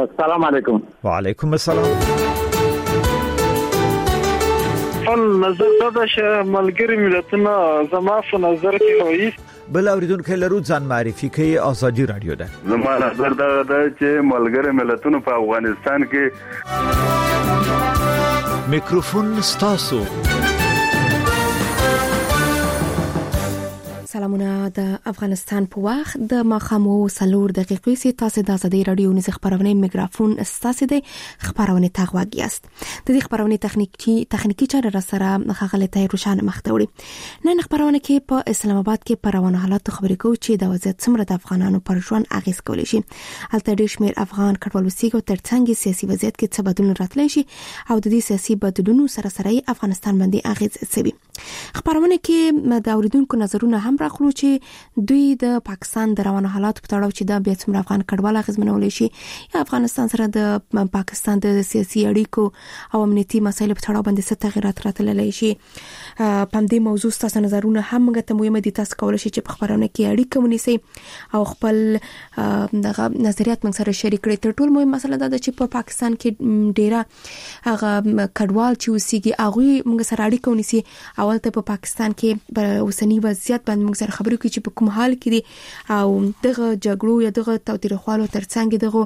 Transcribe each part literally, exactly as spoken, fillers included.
السلام علیکم. وعلیکم السلام. ان نظر دا چې ملګری ملتونه زما په نظر کې وایي بل اوریدونکو لرو ځان معرفي کوي. ازادي رادیو ده. زما نظر دا ده چې ملګری ملتونه په افغانستان کې میکروفون ستاسو. سلامونه د افغانستان په وخت د ماخامو سلور دقیقې سي تاسو د ازادي رادیو نس خبرونه میکروفون ستاسو د خبرونه تغواګی است. د دې خبرونه تخنیکی تخنیکی چاره را سره خغله ته روشانه مختوري. نن خبرونه کې په اسلام آباد کې په روانه حالت خبرې کوو چې د وضعیت څومره د افغانانو پر ژوند اغیز کولی شي. البته ډېر شمېر افغان کډوال وسیګو ترڅنګ سیاسي وضعیت کې څه بدلون راتلی شي او د دې سیاسي بدلونونو سره سره افغانستان باندې اغیز کوي. خبرونه کې د اوریدونکو نظرونه هم راخلو چې دوی د پاکستان د روانه حالات په تړاو چې د بیا څومره افغان کډوال اغیزمنول شي یا افغانستان سره د پاکستان د سیاسي اړیکو او امنیتي مسایلو په تړاو باندې څه تغیرات راتللی شي. په دې موضوع تاسو نظرونه هم موږ ته مهمه دي. تاسو کولای شئ چې په خبرونه کې اړیکه ونیسئ او خپل دغه نظریات موږ سره شریک کړئ. تر ټولو مهمه مسله دا ده چې په پاکستان کې ډیره هغه کډوال چې اوسېږي هغه موږ سره اړیکه ونیسي. اول ته په پاکستان کې په اوسنی وضعیت باندې موږ سره خبرې کوي چې په کوم حال کې دي او دغه جګړو یا دغه تاوتریخوالو ترڅنګ دغه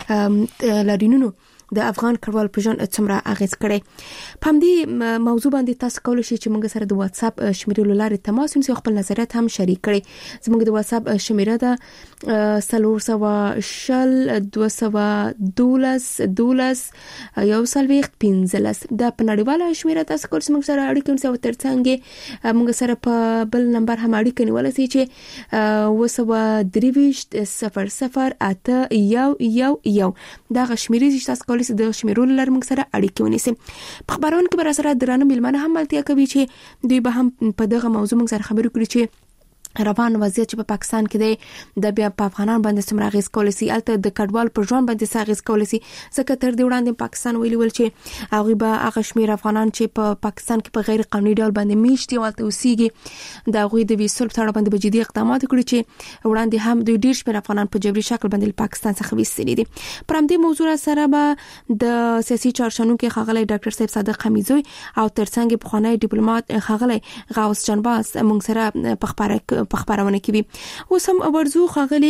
لارینونو د افغان کډوال په ژوند څومره اغیز کړي. په دې موضوع باندې تاسو کولای شئ چې موږ سره د واتس اپ شمیرې لارې تماس ونیسئ، خپل نظریات هم شریک کړئ. زموږ د واتس اپ شمیره ده صفر سوا شل دوه سوا دولس دولس یو سلويخت پنځلس. دا په نړیواله شمیره تاسو کولای شئ موږ سره اړیکه ونیسئ او ترڅنګ موږ سره په بل نمبر هم اړیکه نیولای شئ چې و سوا درويشت صفر صفر اته یو یو یو. دا شمیرې چې تاسو کولای شئ د شمیرول لر موږ سره اړیکه ونیسئ. په خبرونه کې بر سره درانه ملمنه هم ملتیا کوي چې دوی به هم په دغه موضوع موږ سره خبرې کړي چې روان وضعیت چې په پاکستان کې دی د بیا په افغانان باندې څومره اغیز کولی شي، البته د کډوال پر ژوند باندې څه اغیز کولی شي. ځکه تر دې وړاندې پاکستان ویلي ول چې هغه به هغه شمیر افغانان چې په پاکستان کې په غیر قانوني ډول باندې میشتي والته اوسېږي د هغوی د ویسول په اړه باندې به جدي اقدامات وکړي چې وړاندې هم د ډېر شمیر افغانان په جبري شکل باندې پاکستان څخه ویستلي دي. پر همدې موضوع سره به د سیاسي چارشنونکو خغلی ډاکټر صاحب صادق حمیدزوی او ترڅنګ پخوانی ډیپلوماټ خغلی غوث جانباز موږ سره په خبره په خبرونه کې وي. اوس هم ورزو خغلی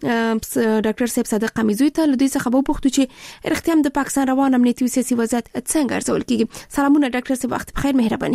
ډاکټر صاحب صادق حمیدزوی ته لدې څخه به پوښتنه چې اختیام د پاکستان روان امنیتي سیاسي وضعیت څنګه ارزول کیږي. سلامونه ډاکټر صاحب، وخت بخیر، مهرباني.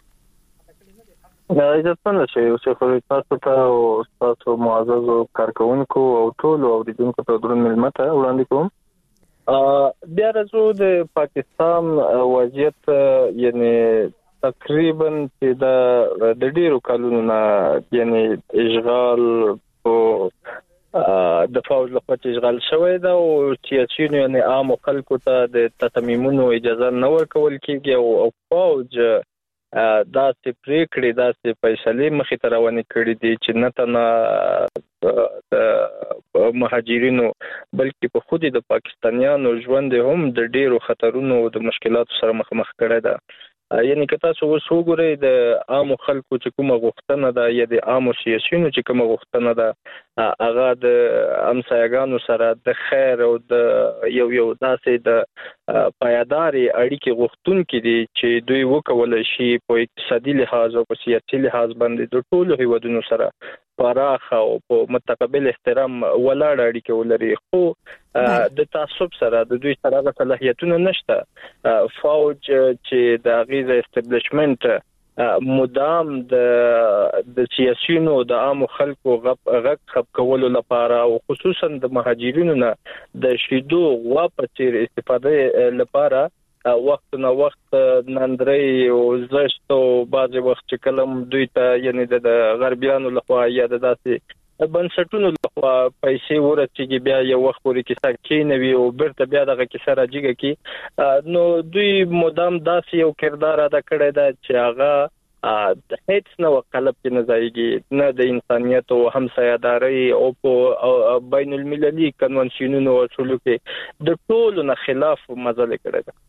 عزت مند شئ او چې خو تاسو ته او تاسو معزز کارکونکو او ټول اوریدونکو ته درنو ملت وړاندې کوم. بیا راځو د پاکستان وضعیت یعنی تقریبا چې د ډیرو کلونو نه یعنی اشغال او د فوج له خوا اشغال شوی دا او سیاسيونو یعنی عام خلکو ته د تطمیمونو اجازه نه ورکول کیږي او فوج دا چې پریکړې دا چې فیصله مخې ته روانې کړې دي چې نه تنه د مهاجرینو بلکې په خودي د پاکستانیانو ژوند هم د ډیرو خطرونو او د مشکلاتو سره مخامخ کړی ده. یعنی که تاسو وګورئ د عام خلکو چې کومه غوښتنه ده یا د عام سیاسيونو چې کومه غوښتنه ده هغه د امسایګانو سره د خیر او د یو یو داسې د پایداري اړیکې غوښتونکي دي چې دوی وکولای شي په اقتصادي لحاظ او په سیاسي لحاظ باندې د ټولو هیوادونو سره پراخ او په متقابل احترام ولاړ اړیکې ولري. خو د تعصب سره د دوی سره د صلاحیتونو نشته. فوج چې د غیزه استابلیشمنت مدام د د سیاسيونو د عام خلکو غږ خپ کولو لپاره او خصوصا د مهاجرینو نه د شیدو غوا په تیر استفاده لپاره وخت نه وخت نندري او زشتو بعض وخت چې کلم دوی ته یعنی د غربیانو لخوا یا د داسې بنسټونو لخوا پیسې ورچېږي بیا یو وخت پورې کیسه کینوي او برته بیا دغه کیسه راځيږي کی نو دوی مدام داسې یو کردار ادا کړی دا چې هغه د هیڅ نو قلب کې نه ځایږي نه د انسانيت او همسایه‌داري او په بین المللي کنونسیونونو او اصولو کې د ټولو نه خلاف مزل کړی دا.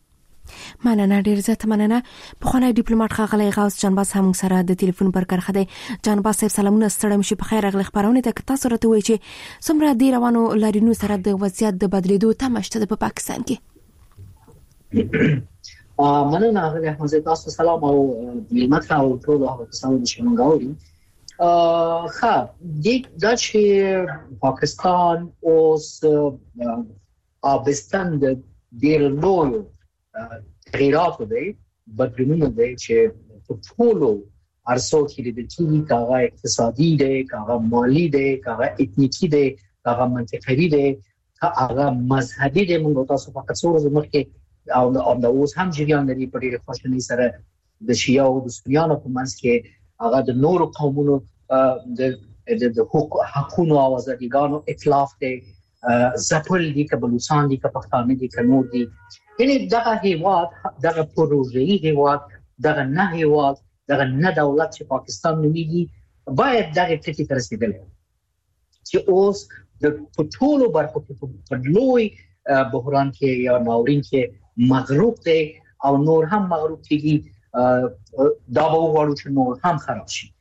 مننه ډیر زیات مننه. پخوانی ډیپلوماټ ښاغلی غوث جانباز هم سره د ټلیفون پر کرخه دی. جانباز صاحب سلامونه ستړي مشي په خیر راغلی خبرونه ته تاسو راته وایي چې څومره د روانو لارینو سره د وضعیت د بدلیدو تمه شته په پاکستان کې. مننه هغه احمد تاسو سلام او ملت او ټول هغه کسان چې موږ غواړو. ښه د چې پاکستان اوس آبستن د ډیر لوی تغییرات دی بدلونونه دی چې په ټولو عرصو کې لیدل کېږي، کاغه اقتصادي دی، کاغه مالی دی، کاغه اتنیکی دی، کاغه منطقوي دی، کاغه مذهبي دی. موږ تاسو فقط څو ورځې مخکې او د اوس هم جریان لري په ډېرې خواشینۍ سره د شیعه او د سنیانو په منځ کې هغه د نورو قومونو د د حقونو او ازادیګانو اطلاف دی، زپل دي که بلوچستان دي که پښتانه دي که نور دي. یعنی دغه هیواد دغه پروژه‌ای هیواد دغه نه هیواد دغه نه دولت چې پاکستان نومیږي باید دغه ټکی ته رسیدلی چې اوس د ټولو برخو کې په لوی بحران کې یا ناورین کې مغروق دی او نور هم مغروق کېږي. دا به وغواړو چې نور هم خراب شي.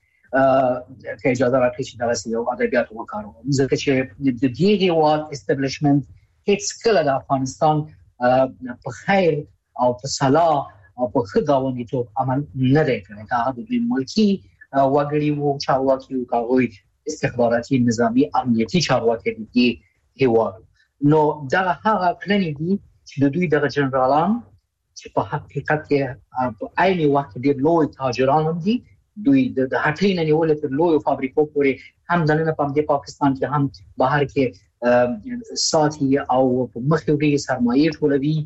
که اجازه راکړئ چې دغسې یو ادبیات وکاروم، ځکه چې د دې هیواد استبلیشمنت هېڅکله د افغانستان په خیر او په صلاح او په ښه ګاونډیتوب عمل نه دی کړی. هغه د دوی ملکي وګړي وو، چارواکي وو، هغوی استخباراتي نظامي امنیتي چارواکي دي دې هیواد. نو دغه هغه کړنې دي چې د دوی دغه جنرالان چې په حقیقت کې په عین وخت ډېر لوی تاجران هم دي، دوی د هټلۍ نه نیولې تر لویو فابریکو پورې هم دننه په همدې پاکستان کې هم بهر کې ساتي او په مخ کې سرمایې ټولوي.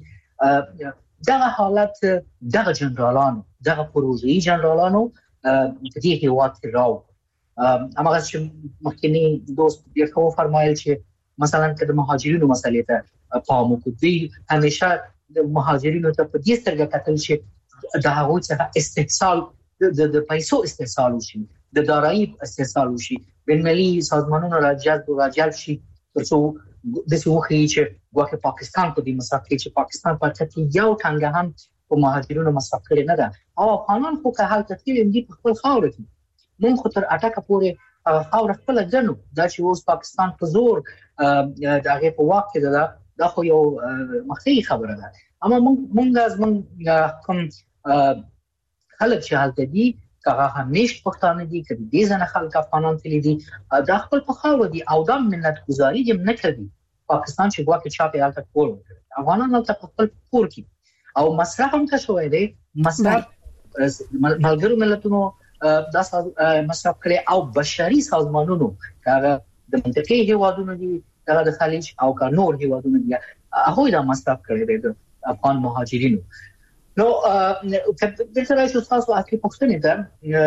دغه حالت دغه جنرالانو دغه پروژه‌ای جنرالانو په دې هیواد کې راو. هماغه چې مخکنی دوست ډېر ښه فرمایل چې مثلا که د مهاجرینو مسلې ته پام وکړو، دوی همیشه د مهاجرینو ته په دې سترګه کتل چې د هغوی څخه استحصال د د پیسو استحصال وشي، د دارایی استحصال وشي، بین‌المللي سازمانونو راجلب راجلب شي ترڅو داسې وښیي چې ګواکې پاکستان په دې مصرف کې چې پاکستان په حقیقت کې یو ټنګه هم په مهاجرینو مصرف کړې نه ده. او افغانان خو که هلته تللي دي په خپل خاوره کې، موږ خو تر اټکه پورې خاوره خپله ګڼو. دا چې اوس پاکستان په زور د هغې په واک کې ده، دا خو یو مخفي خبره ده. اما موږ زموږ کوم خلک چې هلته دي، که هغه همیش پښتانه دي، که د دې ځنه خلک افغانان تللي دي، دا خپل په خاوره دي او دا ملتګزاري دې نه کوي. پاکستان چې ګواکې چا پې هلته کور وکړي، افغانان هلته په خپل کور کې او مصرف هم ښه شوی دی. مصرف ملګرو ملتونو دا مصرف کړی او بشري سازمانونو که هغه د منطقې هیوادونه دي، هغه د خلیج او که نور هیوادونه دي، هغوی دا مصرف کړی دی د افغان مهاجرینو. نو دلته راشو تاسو اصلي پوښتنې ته.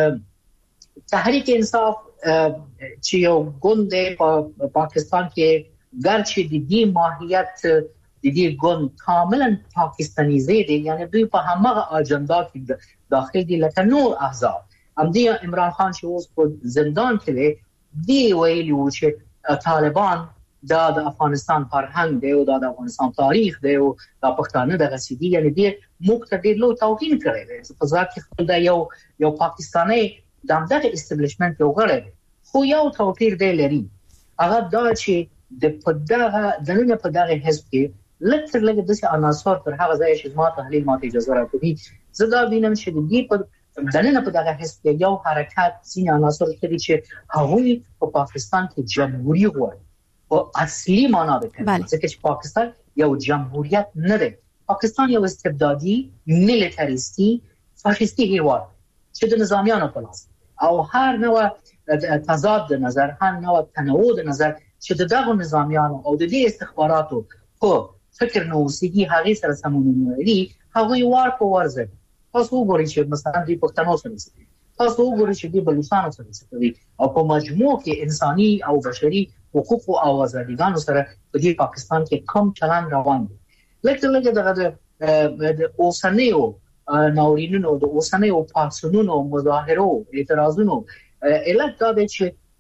تحریک انصاف چې یو ګوند دی په پاکستان کې، ګرچې د دې ماهیت د دې ګوند کاملا پاکستانیزه دی، یعنی دوی په هماغه اجنډا کې داخل دي لکه نور احزاب. همدې عمران خان چې اوس په زندان کې دی، دی ویلي و چې طالبان دا د افغانستان فرهنګ دی او دا د افغانستان تاریخ دی او دا پښتانه دغه سیدي، یعنی دې موږ ته ډېر لوی توهین کړی دی. په ذات کې خپل دا یو یو پاکستاني د همدغه استبلیشمنت یو غړی دی، خو یو توپیر دی لري. هغه دا چې د په دغه دننه په دغه حزب کې لږ تر لږه داسې عناصر تر هغه ځایه چې زما تحلیل ماته اجازه راکوي، زه دا وینم چې د دې په دننه په دغه حزب کې یو حرکت ځینې عناصر لري چې هغوی په پاکستان کې جمهوریت غواړي په اصلي معنا ده، ځکه چې پاکستان یو جمهوریت نه دی. پاکستان یو استبدادي، میلیټریستي، فاشیستي هیواد چې د نظامیانو په لاس او هر نوع تضاد د نظر، هر نوع تنوع د نظر چې د دغه نظامیانو او د دې استخباراتو په فکر نه اوسېږي، هغې سره سمون نه لري، هغوی وار په وار ځي. تاسو وګورئ چې مثلا دوی پښتنو سره څه کوي، تاسو وګورئ چې دوی بلوچستان سره څه کوي، او په مجموع کې انساني او بشري حقوق او ازادیګانو سره په دې پاکستان کې کوم چلند روان دی. لکه لکه دغه د اوسنیو ناورینونو، د اوسنیو پاڅونونو، مظاهرو، اعتراضونو علت دا دی چې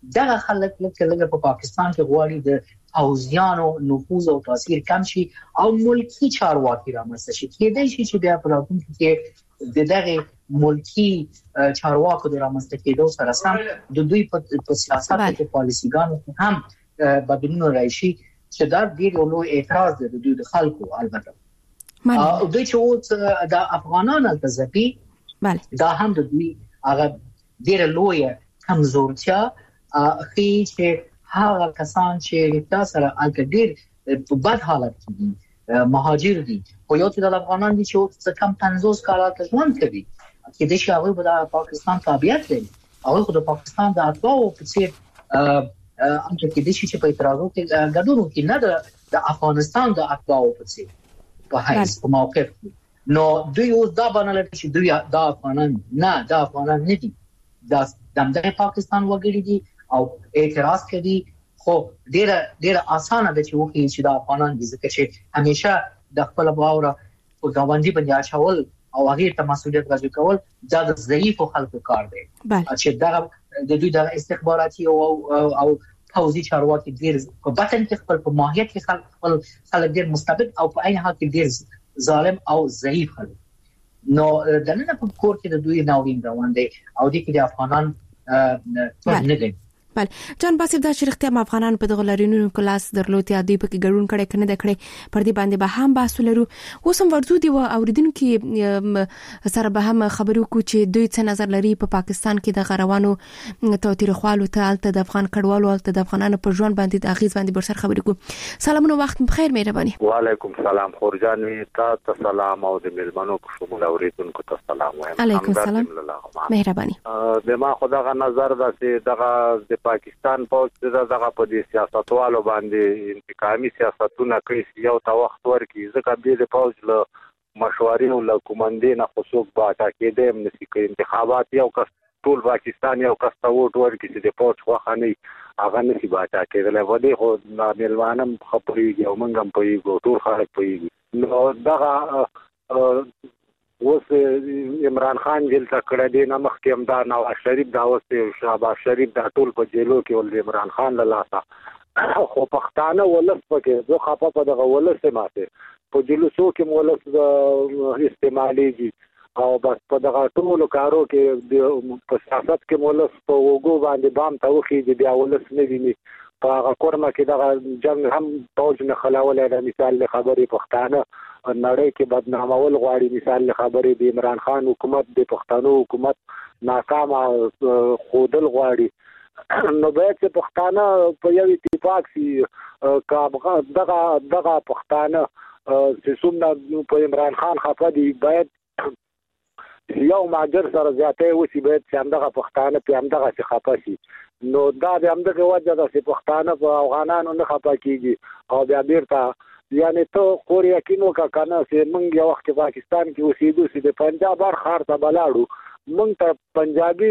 دغه خلک لکه په پاکستان کې غواړي د حوزیانو نفوذ او تاثیر کم شي او ملکی چارواکي رامنځته شي. کېدای شي چې بیا په راتلونکي کې د دغه ملکی چارواکو د رامنځته کېدو سره سم د دوی په سیاست کې پالیسيګانو هم بدلون راشي چې دا ډېر لوی اعتراض دی د دوی د خلکو. البته او دوی چې اوس د افغانانو التزامي دا هم د دوی هغه ډېر لوی کمزورتیا خي چې هغه کسان چې رښتا سره الکډیر په بد حالت کې دي مهاجر دي او یو څه د افغانان دي چې څه کم پنځوس کاله ژوند کوي چې د شاوې په پاکستان تابعیت لري او خو د پاکستان د اتباعو په څیر هم چې د شي چې په اعتراضو کې ګډون کوي نه د افغانستان د اتباعو په څیر په هیڅ په موقف نو دوی اوس دا باندې چې دوی د افغانان نه د افغانان نه دي د دمدغه پاکستان وګړي دي او اعتراض کوي خو ډیره ډیره اسانه ده چې وکړي چې د افغانان دي ځکه چې همیشه د خپل باور او غونډي باندې اچول او هغه ته مسؤلیت راځي کول دا د ضعیف خلکو کار دی چې دا د دوی د استخباراتي او او پوځي چارواکي ډیر په بطن کې خپل په ماهیت کې خپل خلک ډیر مستبد او په عین حال کې ډیر ظالم او ضعیف خلک نو د نن په کور کې د دوی ناوین روان دي او د کې د افغانان ټول نه دي. بل جان باسف دا چې رښتیا افغانان په دغه لرینونو کلاس درلوت یا دوی په کې ګډون کړي کنه د کړي پر دې باندې به هم باسو لرو. اوس هم ورزو دی او اوریدونکو سره به هم خبرو کو چې دوی څه نظر لري په پا پاکستان کې د غروانو توتیر خوالو ته الته د افغان کډوالو الته د افغانانو پر ژوند باندې د اغیز باندې برسر خبرې کو. سلامونه وخت بخیر مهرباني. وعلیکم سلام خورجان وی تاسو سلام او د ملمنو کو شمول اوریدونکو ته سلام وایم. علیکم سلام مهرباني. د ما خدای نظر دا چې دغه پاکستان پوز دغه په دې سیاستوالو باندې انتقامي سیاستونه کوي یو تا وخت ورکی ځکه دې پوز له مشورې او له کومندې نه خصوص باټا کې د امنسي کوي انتخابات یو کس ټول پاکستان یو کس ته ووټ ورکړي چې د پوز خوخه نه هغه نشي باټا کېدل و دې خو ملوانم خبرې یو منګم په ټول خلک په نو دغه اوس عمران خان جیل ته کړه دي نه مخکې هم دا نواز شریف دا اوس شهباز شریف دا ټول په جیلو کې ول عمران خان له لاسه خو پښتانه ولس پکې زه خپه په دغه ولس ماته په جلوسو کې ولس استعمالي او بس په دغه ټول کارو کې په سیاست کې ولس په وګو باندې بام ته وخی دي بیا ولس نه ویني په هغه کورمه کې دغه جنگ هم توج نه خلاولې د مثال له خبرې پښتانه نړۍ کې بدنامول غواړي مثال له خبرې د عمران خان حکومت د پښتنو حکومت ناکام خودل غواړي نو باید چې پښتانه په یو اتفاق سي کا دغه دغه پښتانه چې څومره په عمران خان خفه دي باید یو ماجر سره زیاتې وسی باید چې همدغه پښتانه په همدغه څه خفه شي نو دا د همدغه وجه ده چې پښتانه په افغانانو نه خفه کیږي او بیا بیرته یعنی ته خور یقین وکړه کنه چې موږ یو وخت پاکستان کې اوسېدو چې د پنجاب هر ښار ته بلاړو موږ ته پنجابي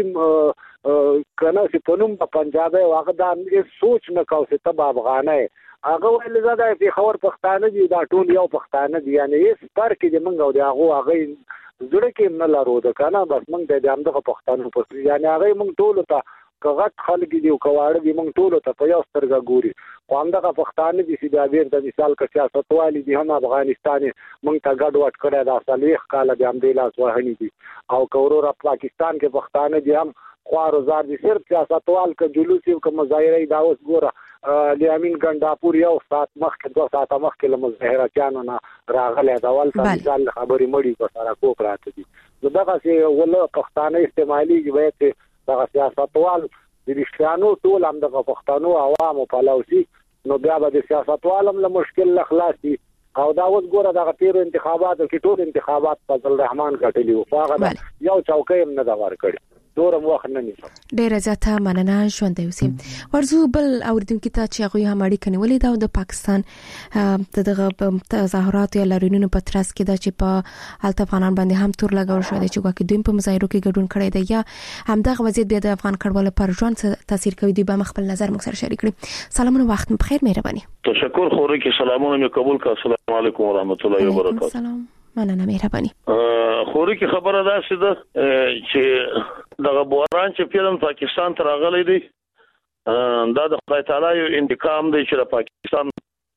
کنه چې په نوم په پنجابي هغه دا سوچ نه کاوه چې ته افغانه هغه ولې زده په خبر پښتانه دي دا ټول یو پښتانه دي یعنی هیڅ فرق دې موږ او د هغه هغه زړه کې نه لرو دا کنه بس موږ د همدغه پښتانه په یعنی هغه موږ ټول ته کغت خلک دي او کواړه دي موږ ټول ته په یو سترګه ګوري خو همدغه پښتانه دي چې د بیر د مثال که سیاستوالي دي هم افغانستان موږ ته ګډ وډ کړی دا صالح کاله د همدې لاس وهني دي او کورور پاکستان کې پښتانه دي هم خوار زار دي صرف سیاستوال که جلوس او که مظاهره دا اوس ګوره لیامین ګنداپور یو سات مخکې دوه ساعته مخکې له مظاهراتیانو نه راغلی دا ولته مثال خبرې مړي په سره کو پراته دي نو دغه چې ول پښتانه استعمالي باید دغه سیاستوال د رښتیانو ټول هم دغه پښتنو عوامو په لاوسي نو بیا به د سیاستوال هم له مشکل خلاصي او دا اوس ګوره دغه تیر انتخاباتو کې ټول انتخابات فضل الرحمن کټلی او هغه یو چوکۍ هم نه دا ورکړي دورم وخت نه نیسم ډیره زیاته مننه ژوند اوسئ. ورزو بل اوریدونکو ته چې هغه هم اړیکه نیولې ده د پاکستان دغه تظاهرات یا لارینونو په ترڅ کې ده چې په الته افغانان باندې هم تور لګول شوی دی چې واکې دوی په مظاهرو کې ګډون کړی دی یا همدغه وضعیت بیا د افغان کډوالو پر ژوند تاثیر کوي دی به خپل نظر موږ سره شریک کړي. سلامونه وخت بخیر مهرباني. تشکر خوري کې سلامونه مې قبول کړه. السلام علیکم ورحمت الله وبرکاته. سلام مننه مهرباني. خوري کې خبره ده چې دغه بوران چې فلم پاکستان ته راغلی دی دا د خدای تعالی یو انتقام دی چې د پاکستان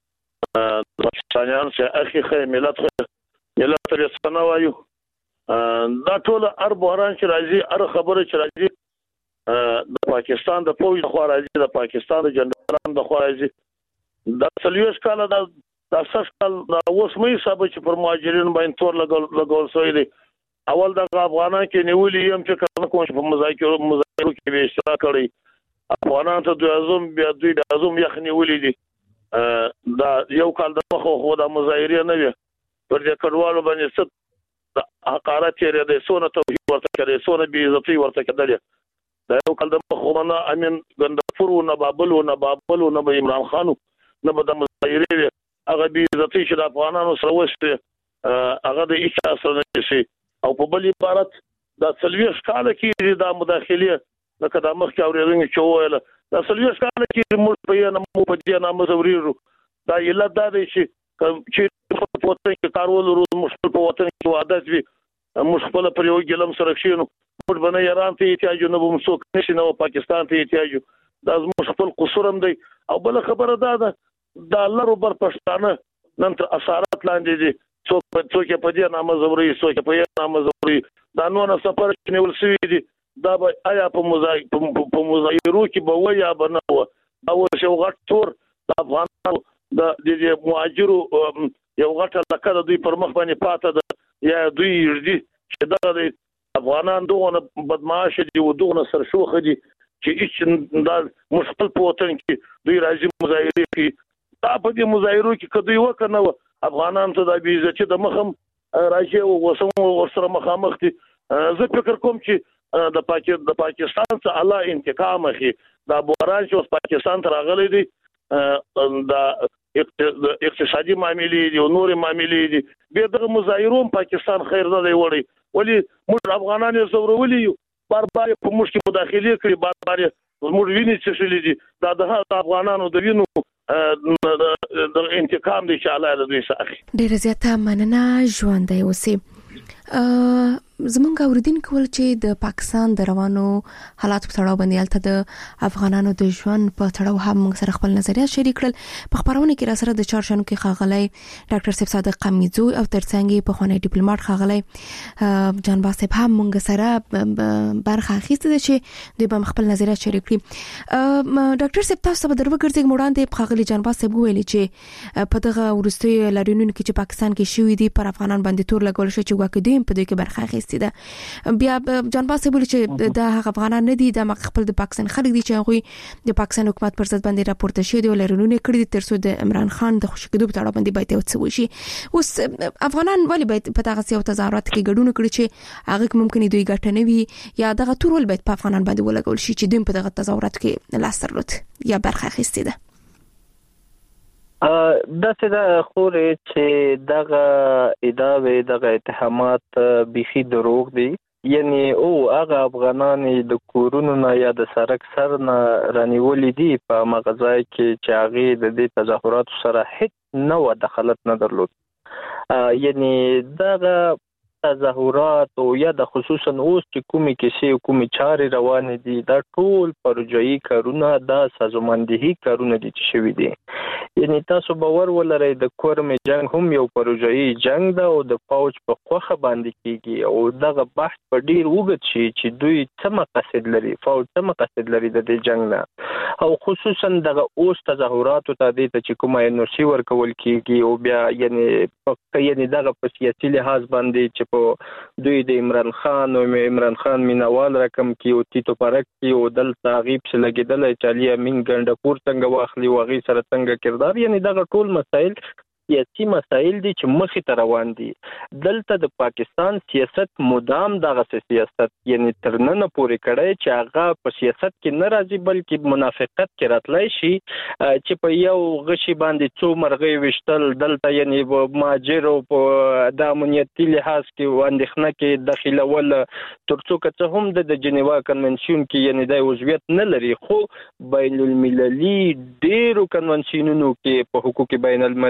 د پاکستانیانو چې اخی خې ملت خې ملت یې څنګه وایو دا ټول هر بحران چې راځي هر خبره چې راځي د پاکستان د پوج خو راځي د پاکستان د جنرالانو د خو راځي د څلويش کال د د اساس کال د اوس مې حساب چې پر مهاجرین باندې تور لګول لګول شوی دی اول د افغانان کې نیولې يم چې کوم کوم په مذاکرو مذاکرو کې به اشتراک کړی افغانان ته د اعظم بیا دوی د اعظم یخ نیولې دي دا یو کال د مخه خو د مظاهره نه وي پر دې کډوالو باندې ست حقارت یې د سونه توهین ورته کړي سونه بي عزتي ورته کړي دا یو کال د مخونه امین غندفور او نبابل او نبابل او نب عمران خان نو د مظاهره هغه بي عزتي چې د افغانانو سره وسته هغه د اچا سره شي او په بل عبارت د څلويش کال کې د مداخله لکه د مخ کې اورېدل چې وایله د څلويش کال کې موږ په یانه مو په دې نامه زوريرو دا یلا د دې چې په وطن کې کارول ورو مشکل په وطن کې عادت وي مشکل پر یو ګلم سره شینو موږ باندې ایران ته احتیاج نه وو مسوک نشي نو پاکستان ته احتیاج دا مشکل قصورم دی او بل خبره دا ده د الله رب پښتانه نن تر اثرات لاندې دي څوک څوک په دې نامه زوري څوک په یې نامه زوري دا نو نه سفر کې نیول شوی دي دا به آیا په مزای په مزایرو کې به ویا بنو دا و شو غټ تور د افغانانو د دې مهاجرو یو غټه لکه د دوی پر مخ باندې پاته ده یا دوی یردي چې دا د افغانان دغه بدمعاش دي او دغه سرشوخه دي چې هیڅ دا مشکل په وطن کې دوی راځي مظاهره کوي دا په دې مظاهرو کې کدی وکنه افغانان ته د بیزه د مخم راځي او وسم ورسره مخامخ دي زه فکر کوم چې د پاکستان د پاکستان څخه الله انتقام اخی دا بحران چې پاکستان ته راغلی دی د اقتصادي معاملې دي او نور معاملې دي به د مظاهرو پاکستان خیر نه دی وړي ولی موږ افغانان یې زورولي یو بار بار په موږ کې مداخله کړي بار بار موږ ویني چې شلې دي دا د افغانانو د وینو د انتقام دی چې الله د دوی ساخي ډېر زیاته مننه ژوندۍ اوسئ زمونږ اوریدونکو کول چې د پاکستان د روانو حالات په تړاو باندې الته د افغانانو د ژوند په تړاو هم موږ سره خپل نظریات شریک کړل په خبرونه کې را سره د چارشنو کې خاغلی ډاکټر صاحب صادق قمیزو او ترڅنګ په خونه ډیپلوماټ خاغلی جان باسب هم موږ سره برخه اخیسته ده چې د به خپل نظریات شریک کړي ډاکټر صاحب تاسو به درو ګرځي وړاندې خاغلی جان باسب ویلي چې په دغه ورستي لارینونو کې چې پاکستان کې شوې دي پر افغانان باندې تور لګول شي چې واکدیم په دې کې برخه اخیسته ده بیا جان باسب ویلي چې د هغه افغانان نه دي د خپل د پاکستان خلک دي چې هغه د پاکستان حکومت پر ضد باندې راپورته شوی دی لرونی کړی دي ترڅو د عمران خان د خوشکېدو په تړاو باندې باید یو څه وشي اوس افغانان ولې باید په تاسو یو تظاهرات کې ګډون کړي چې هغه ممکن دوی ګټه نه وي یا دغه ټول باید په افغانان باندې ولګول شي چې دوی په دغه تظاهرات کې لاس درلود یا برخه اخیسته ده دا څنګه خوري چې دغه ادعاوې دغه اتهامات بيخي دروغ دي یعنی او هغه افغانان د کورونو نه یا د سرک سر نه رانیولې دي په مغزای کې چې هغه د دې تظاهرات سره هیڅ نو دخلت نه درلود یعنی دغه تظاهرات او یا د خصوصا اوس چې کومي کیسې کومي چارې روان دي دا ټول پروژایي کارونه د سازماندهي کارونه دي چې شوي دي یعنی تاسو باور ولرئ د کورم جنگ هم یو پروژایي جنگ ده او د فوج په خوخه باندې کیږي او دغه بحث په ډیر وګت شي چې دوی څه مقصد لري فوج څه مقصد لري د دې جنگ نه او خصوصا دغه اوس تظاهرات ته د چې کومه انرژي ورکول کیږي او بیا یعنی په یعنی دغه په سیاسي لحاظ باندې چې په دوی د عمران خان او عمران خان مینوال رقم کې او تیتو پرک کې او دل تعقیب څخه لګیدل چالي امین ګندپور څنګه واخلي واغې سره څنګه کردار یعنی دغه ټول مسائل سیاسي مسائل دي چې مخې ته روان دي دلته د پاکستان سیاست مدام دغه سیاست یعنی ترننه پورې کړی چې هغه په سیاست کې نه راځي بلکې منافقت کې راتلای شي چې په یو غشي باندې څو مرغۍ وشتل دلته یعنی مهاجر او په د امنیتي لحاظ کې اندېښنه کې داخلول ترڅو که هم د جنیوا کنونسیون کې یعنی د عضویت نه لري خو بین المللي ډیرو کنونسیونونو کې په حقوق بین الملل کې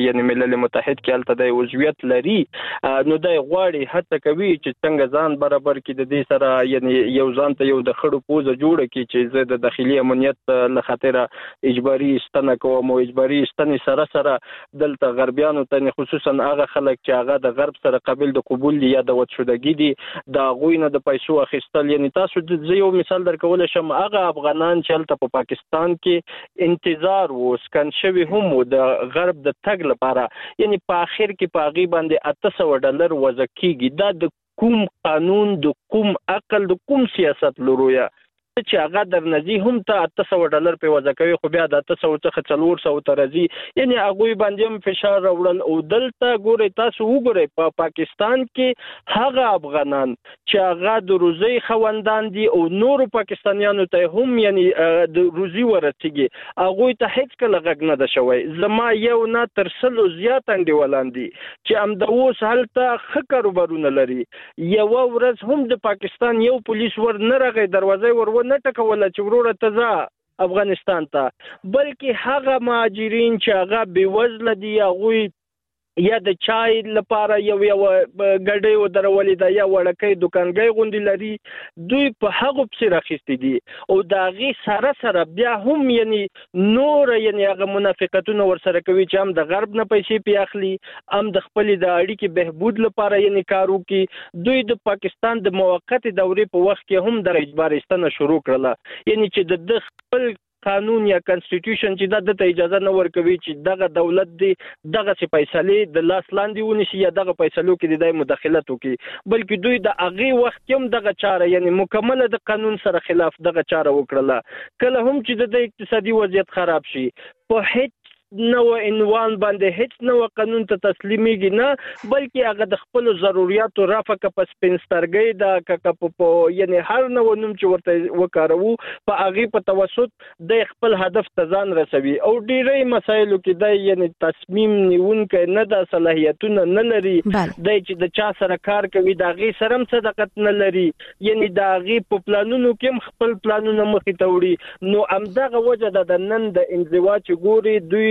یعنی ملل متحد کې الته د عضویت لري نو د غواړي هڅه کوي چې څنګه ځان برابر کړي د دې سره یعنی یو ځان ته یو د خړو پوزه جوړ کړي چې زه د داخلي امنیت له خاطر اجباري استنه کوم او اجباري استنه سره سره دلته غربیانو ته خصوصا هغه خلک چې هغه د غرب سره قابل د قبول دي یا د وڅودګي دي د غوینه د پیسو اخیستل یعنی تاسو د یو مثال درکول شم هغه افغانان چې الته په پاکستان کې انتظار و سکن شوی هم د غرب د تګ لپاره یعنی په اخر کې په غي باندې اته سوه ډالر وزکیږي دا د کوم قانون د کوم عقل د کوم سیاست لرویا چې هغه در نزي هم ته اته سوه ډالر په وزکوي خو بیا د اته سوه څخه څلور سوه ته راځي یعنی هغه باندې هم فشار راوړل او دلته ګوري تاسو وګورئ په پا پاکستان کې هغه افغانان چې هغه د روزي خوندان دي او نور پاکستانیانو ته هم یعنی د روزي ورسیږي هغه ته هیڅ کله غږ نه ده شوی زما یو نه تر سلو زیات انډیولان دي چې ام د اوس هلته خکر وبرونه لري یو ورځ هم د پاکستان یو پولیس ور نه راغی دروازه ور نه ټکوله چې وروره تزه افغانستان ته بلکې هغه مهاجرین چې هغه بېوزله دي هغوی یا د چای لپاره یو یو ګډۍ ودرولې ده یا وړکۍ دوکانګۍ غوندې لري دوی په هغو پسې راخیستې دي او د هغې سره سره بیا هم یعنی نور یعنی هغه منافقتونه ورسره کوي چې هم د غرب نه پیسې پې اخلي هم د خپلې د اړیکې بهبود لپاره یعنی کار وکړي دوی د پاکستان د موقتې دورې په وخت کې هم د اجبار ایستنه شروع کړله یعنی چې د د خپل قانون یا کنسټیټیوشن چې دا د اجازه نه ورکوي چې دغه دولت دی دغه څه فیصله د لاس لاندې ونیسي یا دغه فیصلو کې د مداخلت وکړي بلکې دوی د هغه وخت هم دغه چاره یعنی مکمله د قانون سره خلاف دغه چاره وکړه کله هم چې د اقتصادي وضعیت خراب شي په هیڅ نو عنوان باندې هیڅ نو قانون ته تسلیمیږي نه بلکې هغه د خپل ضرورتو رافع کپ سپینسترګي دا کپ په یعنی هر نو نوم چې ورته وکارو په هغه په توسط د خپل هدف ته ځان رسوي او ډیرې مسایلو کې د یعنی تصمیم نیونکې نه د صلاحیتونه نه لري د چې د چا سره کار کوي دا غي سرم صداقت نه لري یعنی دا غي په پلانونو کې خپل پلانونه مخې ته وړي نو امدغه وجه د نن د انزوا چې ګوري دوی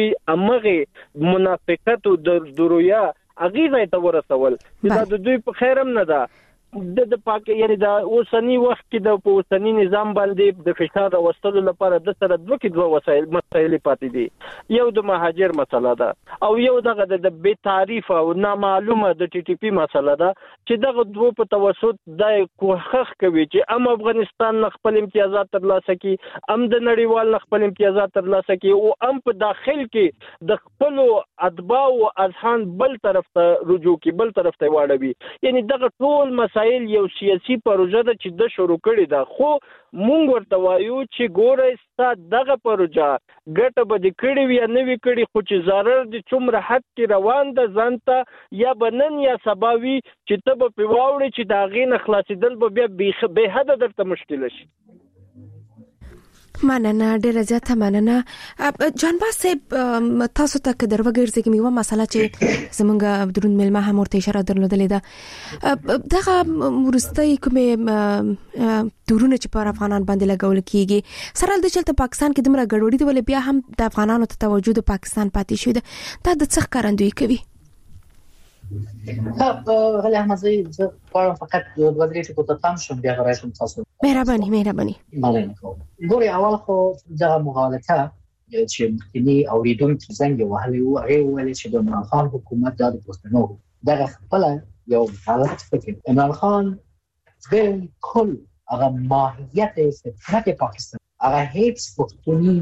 امغه منافقت او درویا اغه ځای ته ورسول دا د دوی په خیرم نه ده د د پاک یعنی دا اوسنی وخت کې د اوسنی نظام باندې د فشار راوستلو لپاره د سره دوه کې دوه وسایل مسایل پاتې دي یو د مهاجر مسله ده او یو دغه د بے تعریف او نامعلومه د ټي ټي پی مسله ده چې دغه دوه په توسط د کوخخ کوي چې ام افغانستان خپل امتیازات ترلاسه کړي ام د نړیوال خپل امتیازات ترلاسه کړي او ام په داخل کې د خپل اتباع او اذهان بل طرف ته رجوع کوي بل طرف ته واړوي یعنی دغه ټول مسایل یو سیاسي پروژه ده چې د شروع کړي ده خو مونږ ورته وایو چې ګوره ستا دغه پروژه ګټه به دې کړې وي یا نه وي کړې خو چې ضرر دې څومره حد کې روان ده ځان ته یا به نن یا سبا وي چې ته به پرې واوړې چې د هغې نه خلاصېدل به بیا بې حده درته مشکله شي مننه ډیره زیاته مننه جانباز صاحب تاسو ته که دروګرځي کې یو مسله چې زمونږ درون ملما هم ورته اشاره درلودلې ده دغه ورستۍ کومه درونه چې پر افغانان باندې لګول کیږي سره د چلته پاکستان کې دمره ګډوډي دی ول بیا هم د افغانانو ته توجه د پاکستان پاتې شوی ده دا د څه ښکارندوی کوي غلی احمدزی زه غواړم فقط یو دوه درې ټکو ته پام شم بیا راشم تاسو مهرباني مهرباني مننه کوم ګوري اول خو دغه مغالطه چې مخکنی اوریدونکو څنګه وهلي او هغه ویل چې د عمران خان حکومت د پښتنو دغه خپل یو غلط فکر عمران خان بالکل هغه ماهیت فطرت پاکستان هغه هیڅ پښتوني